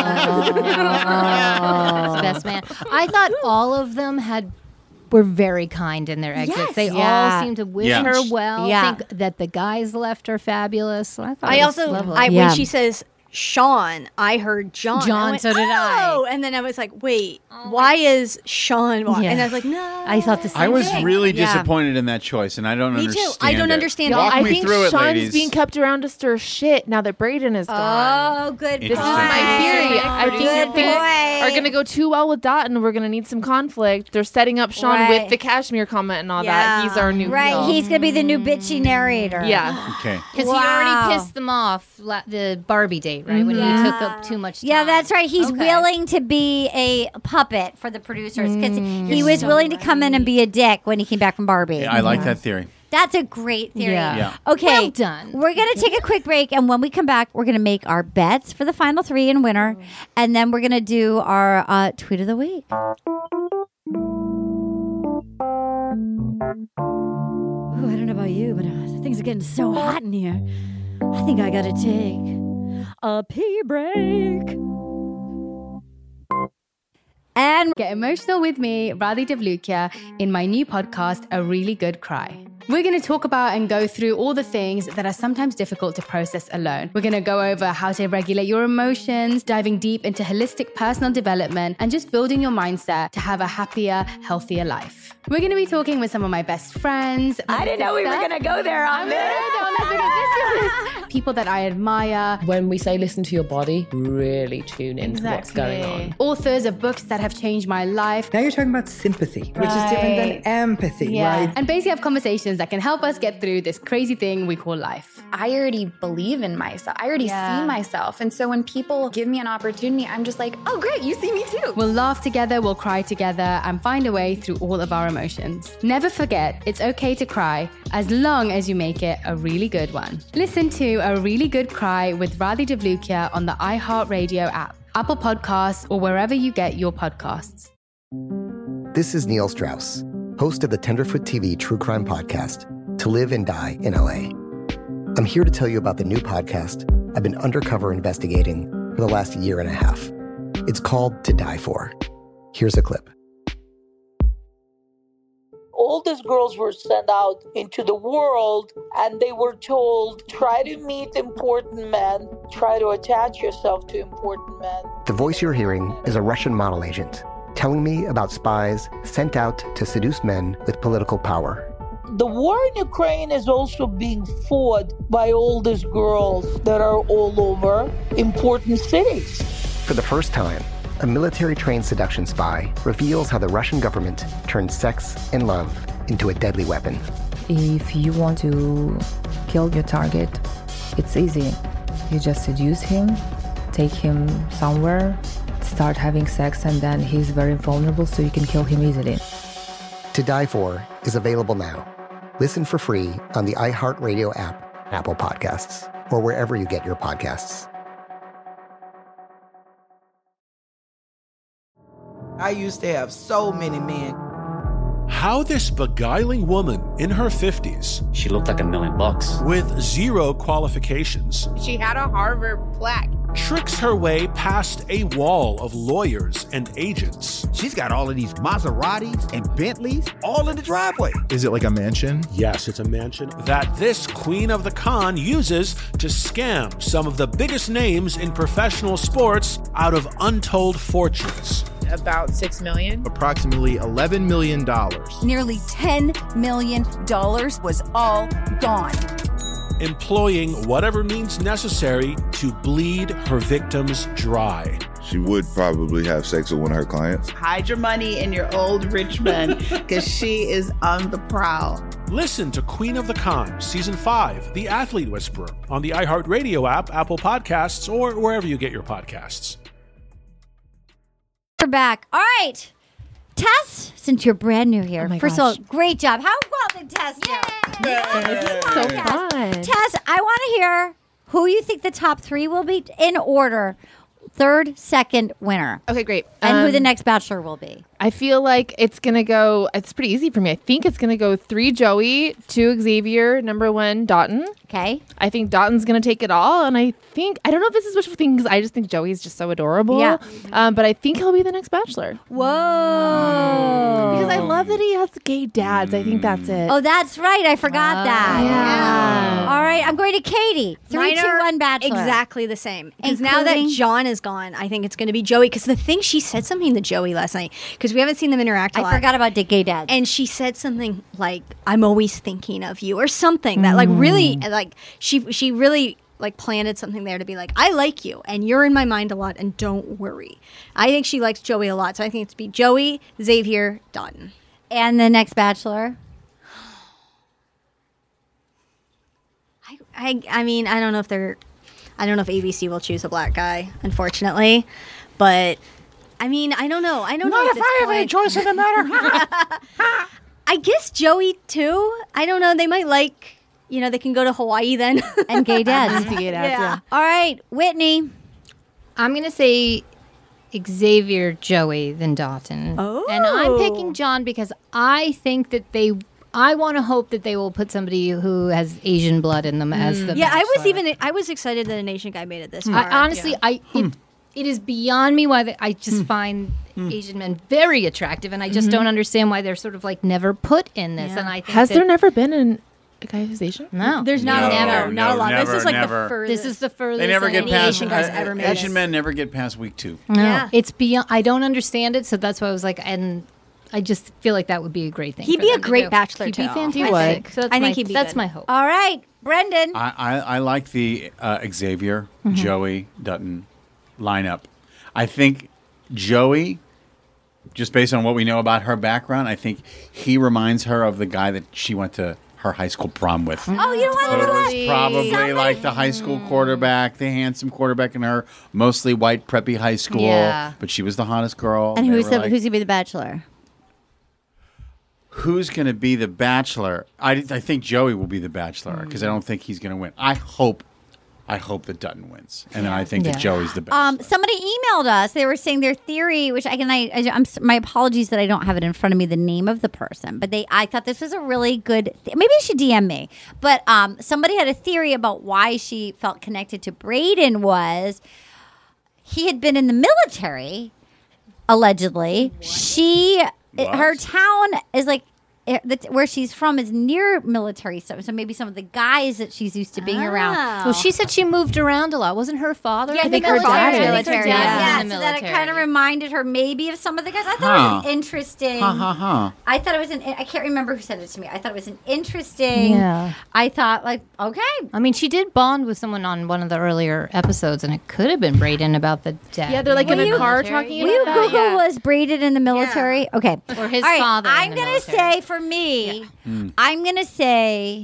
of them. Oh. Best man. I thought all of them had were very kind in their exits. Yes. They Yeah. all seemed to wish Yeah. her well. Yeah. Think that the guys left her fabulous. So I thought I it was also, lovely. I Yeah. when she says, Sean, I heard John. John, I went, so did I. Oh, and then I was like, wait, why is Sean? Walk-? Yeah. And I was like, no. I thought the same I was thing. really Yeah. disappointed in that choice, and I don't Me too. understand I don't it. understand Walk it. I me think through it, Sean's ladies. being kept around to stir shit now that Brayden is gone. Oh, good This is point. my theory. I think Good that things point. are going to go too well with Dotun. We're going to need some conflict. They're setting up Sean Right. with the Kashmir comment and all Yeah. that. He's our new Right, heel. he's going to be the new bitchy narrator. Yeah. Okay. Because Wow. he already pissed them off la- the Barbie date, right? When Yeah. he took up too much time. Yeah, that's right. He's Okay. willing to be a puppet for the producers because he You're was so willing to come in and be a dick when he came back from Barbie. Yeah, I like that theory. That's a great theory. Yeah. Yeah. Okay. Well done. We're going to take a quick break. And when we come back, we're going to make our bets for the final three and winner. And then we're going to do our uh, tweet of the week. Ooh, I don't know about you, but uh, things are getting so hot in here. I think I got to take a pee break. And get emotional with me, Radhi Devlukia, in my new podcast, A Really Good Cry. We're going to talk about and go through all the things that are sometimes difficult to process alone. We're going to go over how to regulate your emotions, diving deep into holistic personal development, and just building your mindset to have a happier, healthier life. We're going to be talking with some of my best friends. I didn't know we were going to go there on this. People that I admire. When we say listen to your body, really tune into what's going on. Authors of books that have changed my life. Now you're talking about sympathy, which is different than empathy, Yeah. right? And basically have conversations that can help us get through this crazy thing we call life. I already believe in myself. I already Yeah. see myself. And so when people give me an opportunity, I'm just like, oh, great, you see me too. We'll laugh together, we'll cry together, and find a way through all of our emotions. Never forget, it's okay to cry, as long as you make it a really good one. Listen to A Really Good Cry with Radhi Devlukia on the iHeartRadio app, Apple Podcasts, or wherever you get your podcasts. This is Neil Strauss, host of the Tenderfoot T V True Crime Podcast, To Live and Die in L A. I'm here to tell you about the new podcast I've been undercover investigating for the last year and a half. It's called To Die For. Here's a clip. All these girls were sent out into the world and they were told, try to meet important men, try to attach yourself to important men. The voice you're hearing is a Russian model agent telling me about spies sent out to seduce men with political power. The war in Ukraine is also being fought by all these girls that are all over important cities. For the first time, a military-trained seduction spy reveals how the Russian government turned sex and love into a deadly weapon. If you want to kill your target, it's easy. You just seduce him, take him somewhere, start having sex, and then he's very vulnerable, so you can kill him easily. To Die For is available now. Listen for free on the iHeartRadio app, Apple Podcasts, or wherever you get your podcasts. I used to have so many men. How this beguiling woman in her fifties, she looked like a million bucks, with zero qualifications, She had a Harvard plaque. tricks her way past a wall of lawyers and agents. She's got all of these Maseratis and Bentleys all in the driveway. Is it like a mansion? Yes, it's a mansion. That this queen of the con uses to scam some of the biggest names in professional sports out of untold fortunes. About six million. Approximately eleven million dollars. Nearly ten million dollars was all gone. Employing whatever means necessary to bleed her victims dry. She would probably have sex with one of her clients. Hide your money in your old rich man, because she is on the prowl. Listen to Queen of the Con, Season five, The Athlete Whisperer, on the iHeartRadio app, Apple Podcasts, or wherever you get your podcasts. We're back. All right. Tess, since you're brand new here, Oh my first gosh. of all, great job. How well did Tess do? This is so fun. Tess, I want to hear who you think the top three will be in order. Third, second winner. Okay, great. And who Um, the next bachelor will be. I feel like it's going to go, it's pretty easy for me. I think it's going to go three Joey, two Xavier, number one Dotun. Okay. I think Dotton's going to take it all. And I think, I don't know if this is wishful thinking because I just think Joey is just so adorable. Yeah. Um, but I think he'll be the next bachelor. Whoa. Because I love that he has gay dads. I think that's it. Oh, that's right. I forgot that. Yeah. All right. I'm going to Katie. Three, Mine two, are one, Bachelor. Exactly the same. Because now that Including- John is gone, I think it's going to be Joey. Because the thing, she said something to Joey last night. Because we haven't seen them interact a I lot. forgot about the gay dads. And she said something like, "I'm always thinking of you," or something that, like, really, like she she really like planted something there to be like, "I like you, and you're in my mind a lot, and don't worry." I think she likes Joey a lot, so I think it's be Joey, Xavier, Dotun. And the next Bachelor. I, I I mean, I don't know if they're, I don't know if A B C will choose a black guy, unfortunately, but I mean, I don't know. I don't know. Not if I have any choice in the matter. I guess Joey too. I don't know. They might like, you know, they can go to Hawaii then. And gay dads. Gay dads, yeah. All right. Whitney. I'm going to say Xavier, Joey, then Dotun. Oh. And I'm picking John because I think that they, I want to hope that they will put somebody who has Asian blood in them as the Yeah, I was Bachelor. even I was excited that an Asian guy made it this far. I, honestly, I it, it is beyond me why they, I just find Asian men very attractive, and I just Mhm. don't understand why they're sort of like never put in this. And I think Has that- there never been an, a guy who's Asian? No, There's not No, a lot. no, Not a lot. never, this is like never. the furthest. This is the furthest They never that get any past. Asian guys uh, ever made Asian it. men never get past week two. No, Yeah. it's beyond. I don't understand it, so that's why I was like, and I just feel like that would be a great thing. He'd for be a them to great do. bachelor, He'd be too. fantastic. He would. So that's I my, think he'd be that's good. my hope. All right. Brendan. I, I, I like the uh, Xavier, Mhm. Joey, Dutton lineup. I think Joey, just based on what we know about her background, I think he reminds her of the guy that she went to her high school prom with. Oh, you know what? So it was Somebody- probably like the high school quarterback, the handsome quarterback in her mostly white preppy high school. Yeah. But she was the hottest girl. And They who's were the, like, who's gonna be the Bachelor? Who's going to be the Bachelor? I, I think Joey will be the Bachelor because I don't think he's going to win. I hope, I hope that Dutton wins, and then I think that Yeah. Joey's the best. Um, somebody emailed us. They were saying their theory, which I can. I, I I'm s- my apologies that I don't have it in front of me, the name of the person. But they, I thought this was a really good. Th- maybe she D M me. But um, somebody had a theory about why she felt connected to Braden was he had been in the military, allegedly. She, it- her town is like. It, that's where she's from is near military stuff, so maybe some of the guys that she's used to being around. Well, she said she moved around a lot. Wasn't her father? Yeah, I in think the her military? dad I think her military. dad Yeah, was in the so that it military. kind of reminded her maybe of some of the guys. I thought it was Huh. an interesting. Ha ha ha. I thought it was an. I can't remember who said it to me. I thought it was an interesting. Yeah. I thought like okay. I mean, she did bond with someone on one of the earlier episodes, and it could have been Braden about the dad. Yeah, they're like in being a the car military. talking Will you about that. Google Yeah. was Braden in the military? Okay. Or his All right, father in I'm the gonna military. say for me, I'm gonna say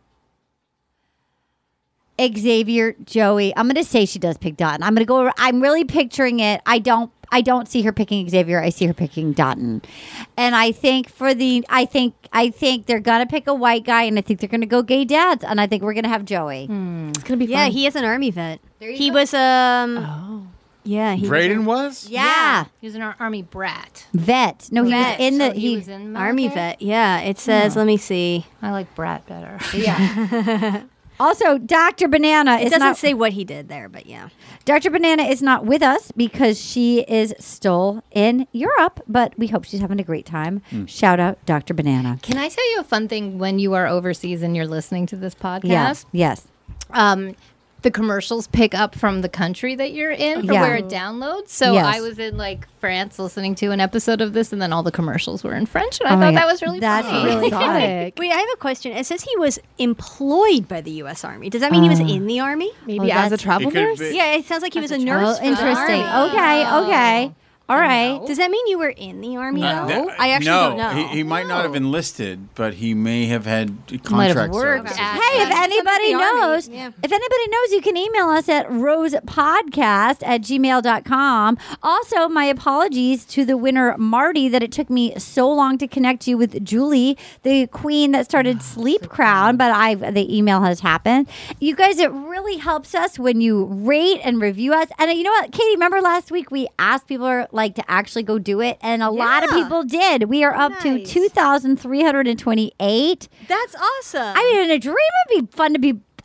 Xavier, Joey. I'm gonna say she does pick Dotton. I'm gonna go. I'm really picturing it. I don't. I don't see her picking Xavier. I see her picking Dotton. And I think for the. I think. I think they're gonna pick a white guy, and I think they're gonna go gay dads, and I think we're gonna have Joey. It's gonna be Yeah, fun. he is an army vet. He was um. Oh. Yeah, he Braden was. was? Yeah. He was an ar- army brat. Vet. No, he Vet. was in the. So he he was in Army military? vet. Yeah, it says. Yeah. Let me see. I like brat better. Yeah. Also, Doctor Banana It is doesn't not. say what he did there, but yeah. Doctor Banana is not with us because she is still in Europe, but we hope she's having a great time. Shout out Doctor Banana. Can I tell you a fun thing when you are overseas and you're listening to this podcast? Yes. Yes. Um, the commercials pick up from the country that you're in for Yeah. where it downloads. So Yes. I was in like France listening to an episode of this, and then all the commercials were in French, and I Oh my thought God. that was really That's funny. really Exotic. Wait, I have a question. It says he was employed by the U S Army. Does that mean he was Uh, in the Army? Maybe Oh, as a that's- travel It could nurse. be- Yeah, it sounds like he was a As a nurse. Oh, for the interesting. Army. Okay. Okay. All right. Does that mean you were in the Army? Uh, though? th- I actually no, don't know. He, he might not have enlisted, but he may have had contract Might have worked services. at- Hey, if Yeah, anybody the Army. knows, Yeah. if anybody knows, you can email us at rosepodcast at gmail dot com. Also, my apologies to the winner, Marty, that it took me so long to connect you with Julie, the queen that started Sleep Crown, but I the email has happened. You guys, it really helps us when you rate and review us. And you know what, Katie, remember last week we asked people like to actually go do it, and a lot of Yeah. people did. We are up to Nice. two thousand three hundred twenty-eight. That's awesome. I mean, in a dream, it'd be fun to be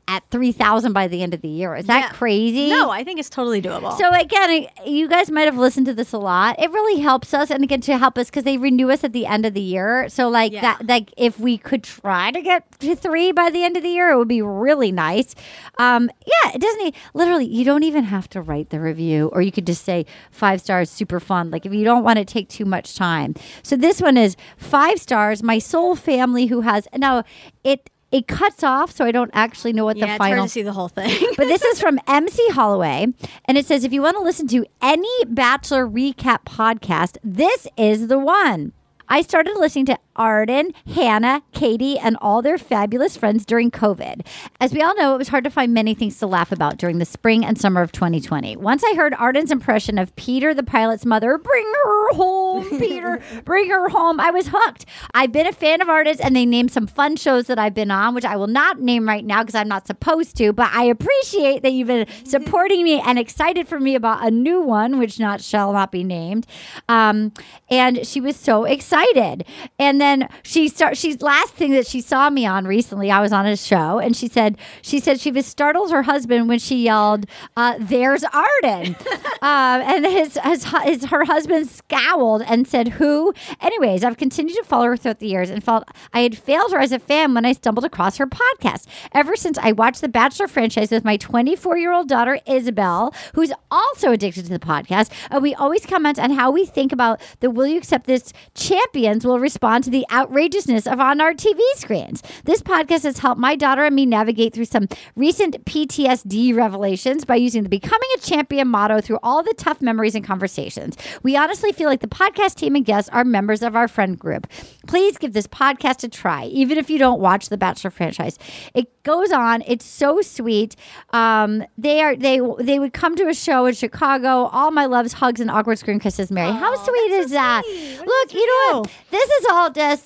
at three thousand by the end of the year. Is that Yeah. crazy? No, I think it's totally doable. So again, I- you guys might have listened to this a lot. It really helps us, and again to help us because they renew us at the end of the year. So like Yeah. that, like if we could try to get to three by the end of the year, it would be really nice. Um, yeah, it doesn't. e- Literally, you don't even have to write the review, or you could just say five stars, super fun. Like if you don't want to take too much time. So this one is five stars. My soul family who has now it. It cuts off, so I don't actually know what yeah, the it's final. hard to see the whole thing. But this is from M C Holloway, and it says, if you want to listen to any Bachelor recap podcast, this is the one. I started listening to Arden, Hannah, Katie, and all their fabulous friends during COVID. As we all know, it was hard to find many things to laugh about during the spring and summer of twenty twenty. Once I heard Arden's impression of Peter, the pilot's mother, bring her home, Peter, bring her home, I was hooked. I've been a fan of Arden's, and they named some fun shows that I've been on, which I will not name right now because I'm not supposed to, but I appreciate that you've been supporting me and excited for me about a new one, which not shall not be named. Um, and she was so excited. And then she start she's last thing that she saw me on recently, I was on a show, and she said she said she was startled her husband when she yelled, uh, there's Arden. um, and his, his his her husband scowled and said, who? Anyways, I've continued to follow her throughout the years and felt I had failed her as a fan when I stumbled across her podcast. Ever since I watched the Bachelor franchise with my twenty-four-year-old daughter, Isabel, who's also addicted to the podcast, and we always comment on how we think about the Will You Accept This champions will respond to the outrageousness of on our T V screens. This podcast has helped my daughter and me navigate through some recent P T S D revelations by using the Becoming a Champion motto through all the tough memories and conversations. We honestly feel like the podcast team and guests are members of our friend group. Please give this podcast a try, even if you don't watch the Bachelor franchise. It goes on. It's so sweet. Um, they are they they would come to a show in Chicago. All my loves, hugs, and awkward screen kisses, Mary. How sweet is that? Look, you know what? This is all just.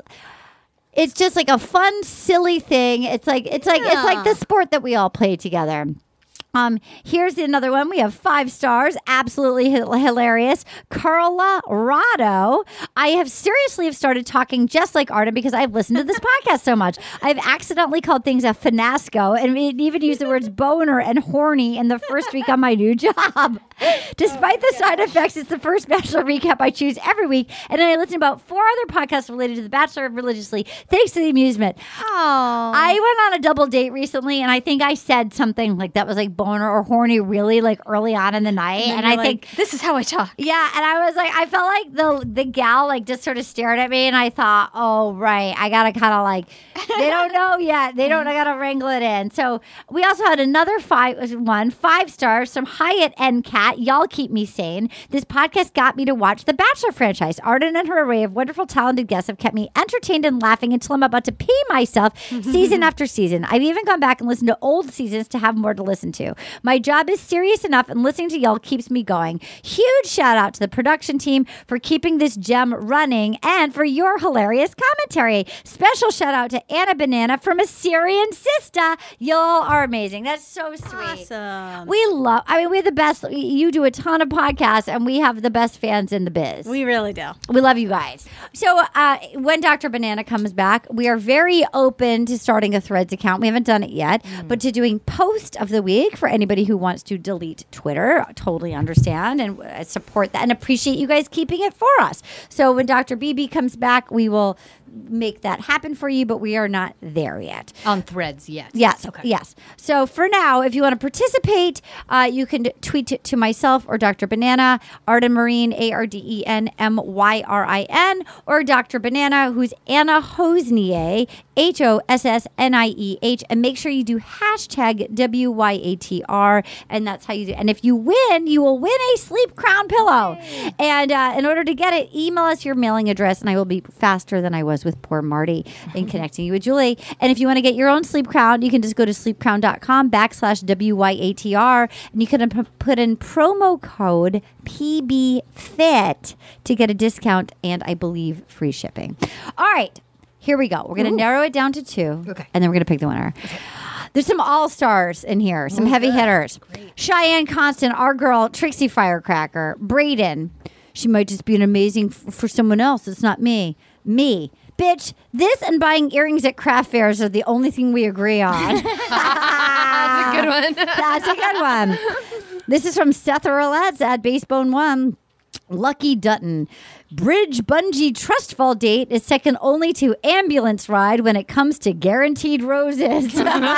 It's just like a fun, silly thing. It's like it's like it's like the sport that we all play together. Um, here's another one. We have five stars. Absolutely h- hilarious. Carla Rado. I have seriously have started talking just like Arden because I've listened to this podcast so much. I've accidentally called things a finasco and even used the words boner and horny in the first week on my new job. Despite the side effects, it's the first Bachelor recap I choose every week. And then I listen to about four other podcasts related to The Bachelor religiously, thanks to the amusement. Oh. I went on a double date recently, and I think I said something like that was like boner or horny really like early on in the night. And And, you're I like, think this is how I talk. Yeah, and I was like, I felt like the the gal like just sort of stared at me, and I thought, oh right, I gotta kind of like, they don't know yet, they don't, I gotta wrangle it in. So we also had another five one five stars from Hyatt and Cat. Y'all keep me sane. This podcast got me to watch the Bachelor franchise. Arden and her array of wonderful, talented guests have kept me entertained and laughing until I'm about to pee myself season after season. I've even gone back and listened to old seasons to have more to listen to. My job is serious enough, and listening to y'all keeps me going. Huge shout out to the production team for keeping this gem running and for your hilarious commentary. Special shout out to Anna Banana from Assyrian Sister. Y'all are amazing. That's so sweet. Awesome. We love, I mean, we're the best. You do a ton of podcasts, and we have the best fans in the biz. We really do. We love you guys. So uh, when Doctor Banana comes back, we are very open to starting a Threads account. We haven't done it yet, Mm. but to doing post of the week for anybody who wants to delete Twitter. Totally understand and uh, support that and appreciate you guys keeping it for us. So when Doctor B B comes back, we will make that happen for you, but we are not there yet. On Threads, yes. Yes. Okay. Yes. So for now, if you want to participate, uh, you can tweet it to myself or Doctor Banana, Arden Marine, A R D E N M Y R I N, or Doctor Banana, who's Anna Hosnier, H O S S N I E H, and make sure you do hashtag W Y A T R, and that's how you do. And if you win, you will win a Sleep Crown pillow. Yay. And uh, in order to get it, email us your mailing address, and I will be faster than I was with poor Marty in connecting you with Julie. And if you want to get your own Sleep Crown, you can just go to sleepcrown.com backslash W Y A T R, and you can p- put in promo code P B Fit to get a discount and I believe free shipping. All right, here we go. We're going to narrow it down to two, okay, and then we're going to pick the winner. Okay. There's some all-stars in here, some oh, heavy good. hitters. Great. Cheyenne Constant, our girl, Trixie Firecracker, Brayden. She might just be an amazing f- for someone else. It's not me. Me, Bitch, this and buying earrings at craft fairs are the only thing we agree on. That's a good one. That's a good one. This is from Seth Orletz at Basebone One. Lucky Dutton. Bridge bungee trust fall date is second only to ambulance ride when it comes to guaranteed roses.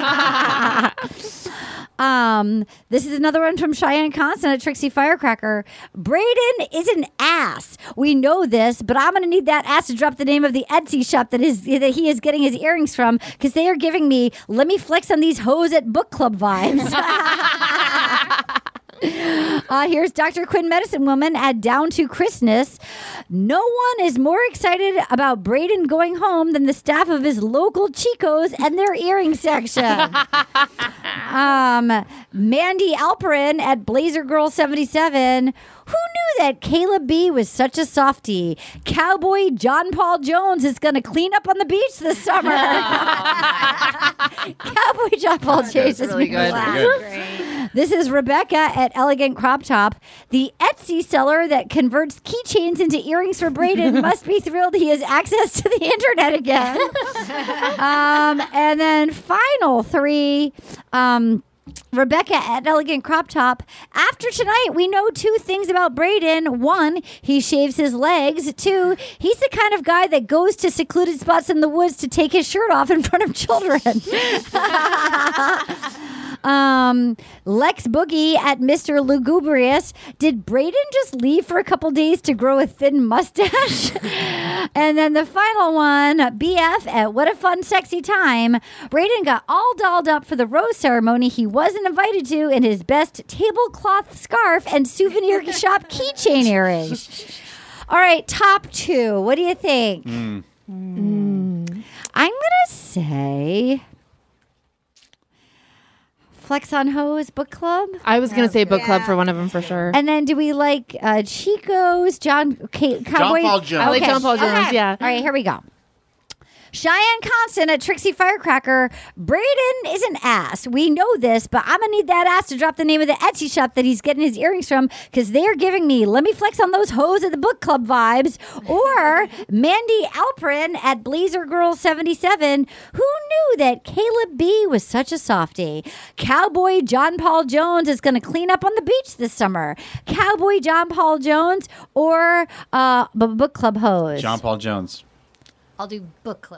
Um, this is another one from Cheyenne Constant at Trixie Firecracker. Braden is an ass. We know this, but I'm going to need that ass to drop the name of the Etsy shop that is that he is getting his earrings from, because they are giving me let me flex on these hoes at book club vibes. Uh, here's Doctor Quinn Medicine Woman at Down to Christmas. No one is more excited about Braden going home than the staff of his local Chico's and their earring section. um, Mandy Alperin at Blazer Girl seventy-seven. Who knew that Caleb B was such a softie? Cowboy John Paul Jones is going to clean up on the beach this summer. Cowboy John Paul Jones is really good. Great. This is Rebecca at Elegant Crop Top. The Etsy seller that converts keychains into earrings for Braden must be thrilled he has access to the internet again. um, and then final three. Um, Rebecca at Elegant Crop Top. After tonight, we know two things about Braden. One, he shaves his legs. Two, he's the kind of guy that goes to secluded spots in the woods to take his shirt off in front of children. Um, Lex Boogie at Mister Lugubrious. Did Braden just leave for a couple days to grow a thin mustache? And then the final one, B F at What a Fun Sexy Time. Braden got all dolled up for the rose ceremony he wasn't invited to in his best tablecloth scarf and souvenir shop keychain earrings. All right, top two. What do you think? Mm. Mm. I'm going to say Flex on Hose Book Club. I was going to say book club for one of them for sure. And then do we like uh, Chico's, John K- Cowboy? John Paul Jones. I like John Paul Jones, Okay. yeah. All right, here we go. Cheyenne Constant at Trixie Firecracker. Braden is an ass. We know this, but I'm going to need that ass to drop the name of the Etsy shop that he's getting his earrings from, because they're giving me let me flex on those hoes at the book club vibes. Or Mandy Alperin at Blazer Girl seventy-seven. Who knew that Caleb B was such a softie? Cowboy John Paul Jones is going to clean up on the beach this summer. Cowboy John Paul Jones or uh, b- book club hoes? John Paul Jones. I'll do book club.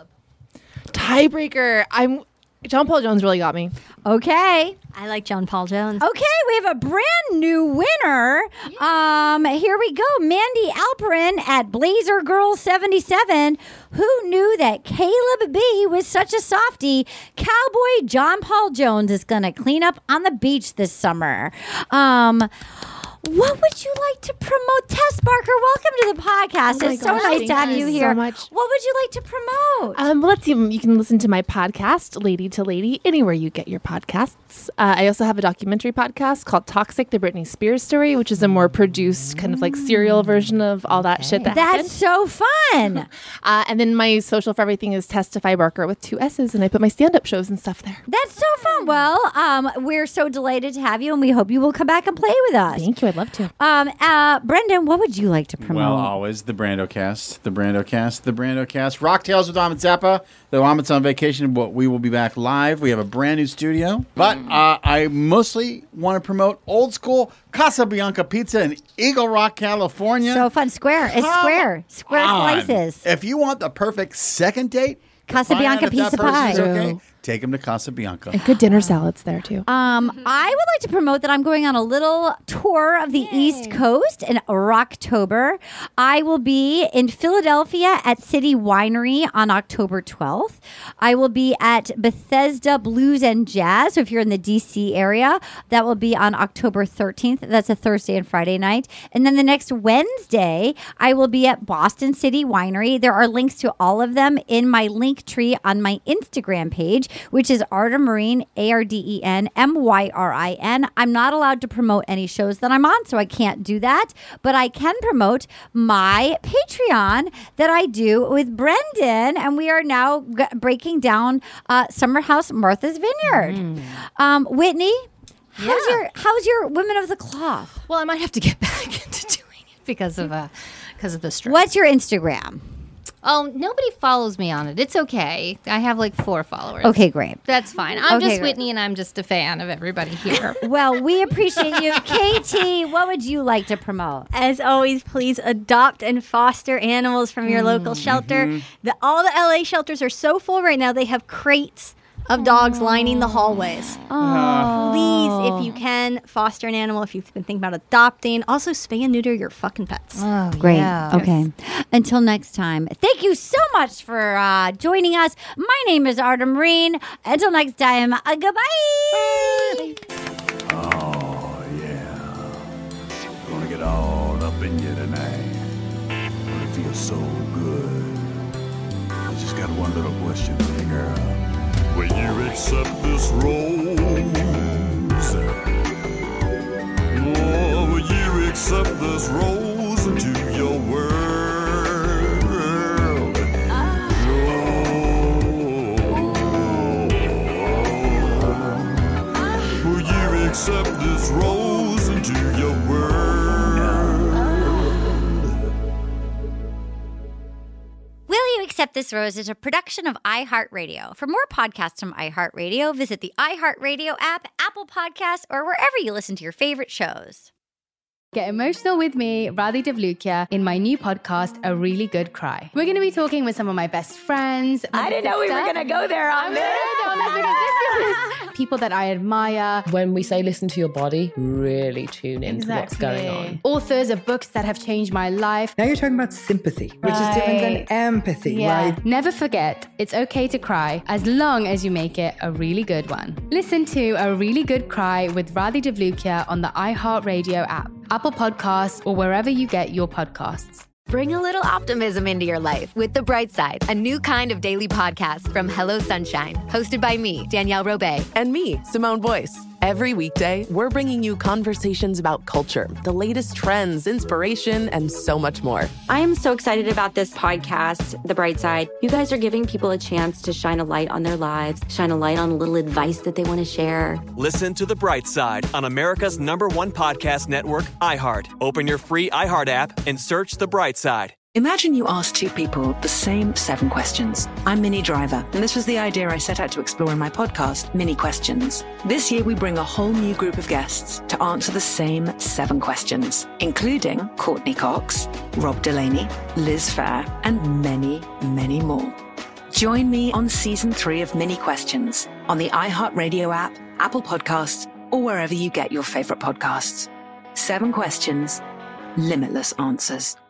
Tiebreaker. I'm John Paul Jones really got me. Okay. I like John Paul Jones. Okay, we have a brand new winner. Um, here we go. Mandy Alperin at Blazer Girl seventy-seven. Who knew that Caleb B was such a softie? Cowboy John Paul Jones is going to clean up on the beach this summer. Um, what would you like to promote? Tess Barker, welcome to the podcast. Oh my it's gosh, so nice thank to have you you so here. much. What would you like to promote? Um, well, let's see. You can listen to my podcast, Lady to Lady, anywhere you get your podcasts. Uh, I also have a documentary podcast called Toxic, the Britney Spears story, which is a more produced kind of like serial version of all that shit that That's happened. so fun. Uh, and then my social for everything is Testify Barker with two S's, and I put my stand-up shows and stuff there. That's so fun. Well, um, we're so delighted to have you, and we hope you will come back and play with us. Thank you. I'd love to. Um, uh, Brendan, what would you like to promote? Well, always the Brandocast, the Brandocast, the Brandocast. Rock Tales with Amit Zappa. Though Amit's on vacation, but we will be back live. We have a brand new studio. But uh, I mostly want to promote old school Casabianca Pizza in Eagle Rock, California. So fun. Square. It's Come square. Square on. slices. If you want the perfect second date, Casabianca find out if that pizza person's pie. Okay, take them to Casabianca. And good dinner salads there, too. Um, I would like to promote that I'm going on a little tour of the East Coast in Rocktober. I will be in Philadelphia at City Winery on October twelfth. I will be at Bethesda Blues and Jazz. So if you're in the D C area, that will be on October thirteenth. That's a Thursday and Friday night. And then the next Wednesday, I will be at Boston City Winery. There are links to all of them in my link tree on my Instagram page, which is Arden Marine, A R D E N M Y R I N. I'm not allowed to promote any shows that I'm on, so I can't do that. But I can promote my Patreon that I do with Brendan, and we are now g- breaking down uh, Summer House Martha's Vineyard. Mm. Um, Whitney, how's your how's your Women of the Cloth? Well, I might have to get back into doing it because of uh, because of the stress. What's your Instagram? Oh, nobody follows me on it. It's okay. I have like four followers. Okay, great. That's fine. I'm Okay, just great. Whitney, and I'm just a fan of everybody here. Well, we appreciate you. Katie, what would you like to promote? As always, please adopt and foster animals from your local shelter. Mm-hmm. The, all the L A shelters are so full right now, they have crates of dogs lining the hallways. Oh. Please, if you can, foster an animal if you've been thinking about adopting. Also, spay and neuter your fucking pets. Oh, Great. yeah. Okay. Until next time, thank you so much for uh, joining us. My name is Arden Marine. Until next time, uh, goodbye. Oh, yeah. Gonna get all up in you tonight. Gonna feel so good. I just got one little question for you, girl. Will you accept this rose? Oh, will you accept this rose into your world? Oh, will you accept this rose into your world? Will You Accept This Rose is a production of iHeartRadio. For more podcasts from iHeartRadio, visit the iHeartRadio app, Apple Podcasts, or wherever you listen to your favorite shows. Get emotional with me, Radhi Devlukia, in my new podcast, A Really Good Cry. We're going to be talking with some of my best friends. I didn't know we were going to go there on this. People that I admire. When we say listen to your body, really tune into what's going on. Authors of books that have changed my life. Now you're talking about sympathy, which is different than empathy, Yeah. right? Never forget, it's okay to cry as long as you make it a really good one. Listen to A Really Good Cry with Radhi Devlukia on the iHeartRadio app, Apple Podcasts, or wherever you get your podcasts. Bring a little optimism into your life with The Bright Side, a new kind of daily podcast from Hello Sunshine, hosted by me, Danielle Robay. And me, Simone Boyce. Every weekday, we're bringing you conversations about culture, the latest trends, inspiration, and so much more. I am so excited about this podcast, The Bright Side. You guys are giving people a chance to shine a light on their lives, shine a light on a little advice that they want to share. Listen to The Bright Side on America's number one podcast network, iHeart. Open your free iHeart app and search The Bright Side. Imagine you ask two people the same seven questions. I'm Minnie Driver, and this was the idea I set out to explore in my podcast, Mini Questions. This year, we bring a whole new group of guests to answer the same seven questions, including Courtney Cox, Rob Delaney, Liz Fair, and many, many more. Join me on season three of Mini Questions on the iHeartRadio app, Apple Podcasts, or wherever you get your favorite podcasts. Seven questions, limitless answers.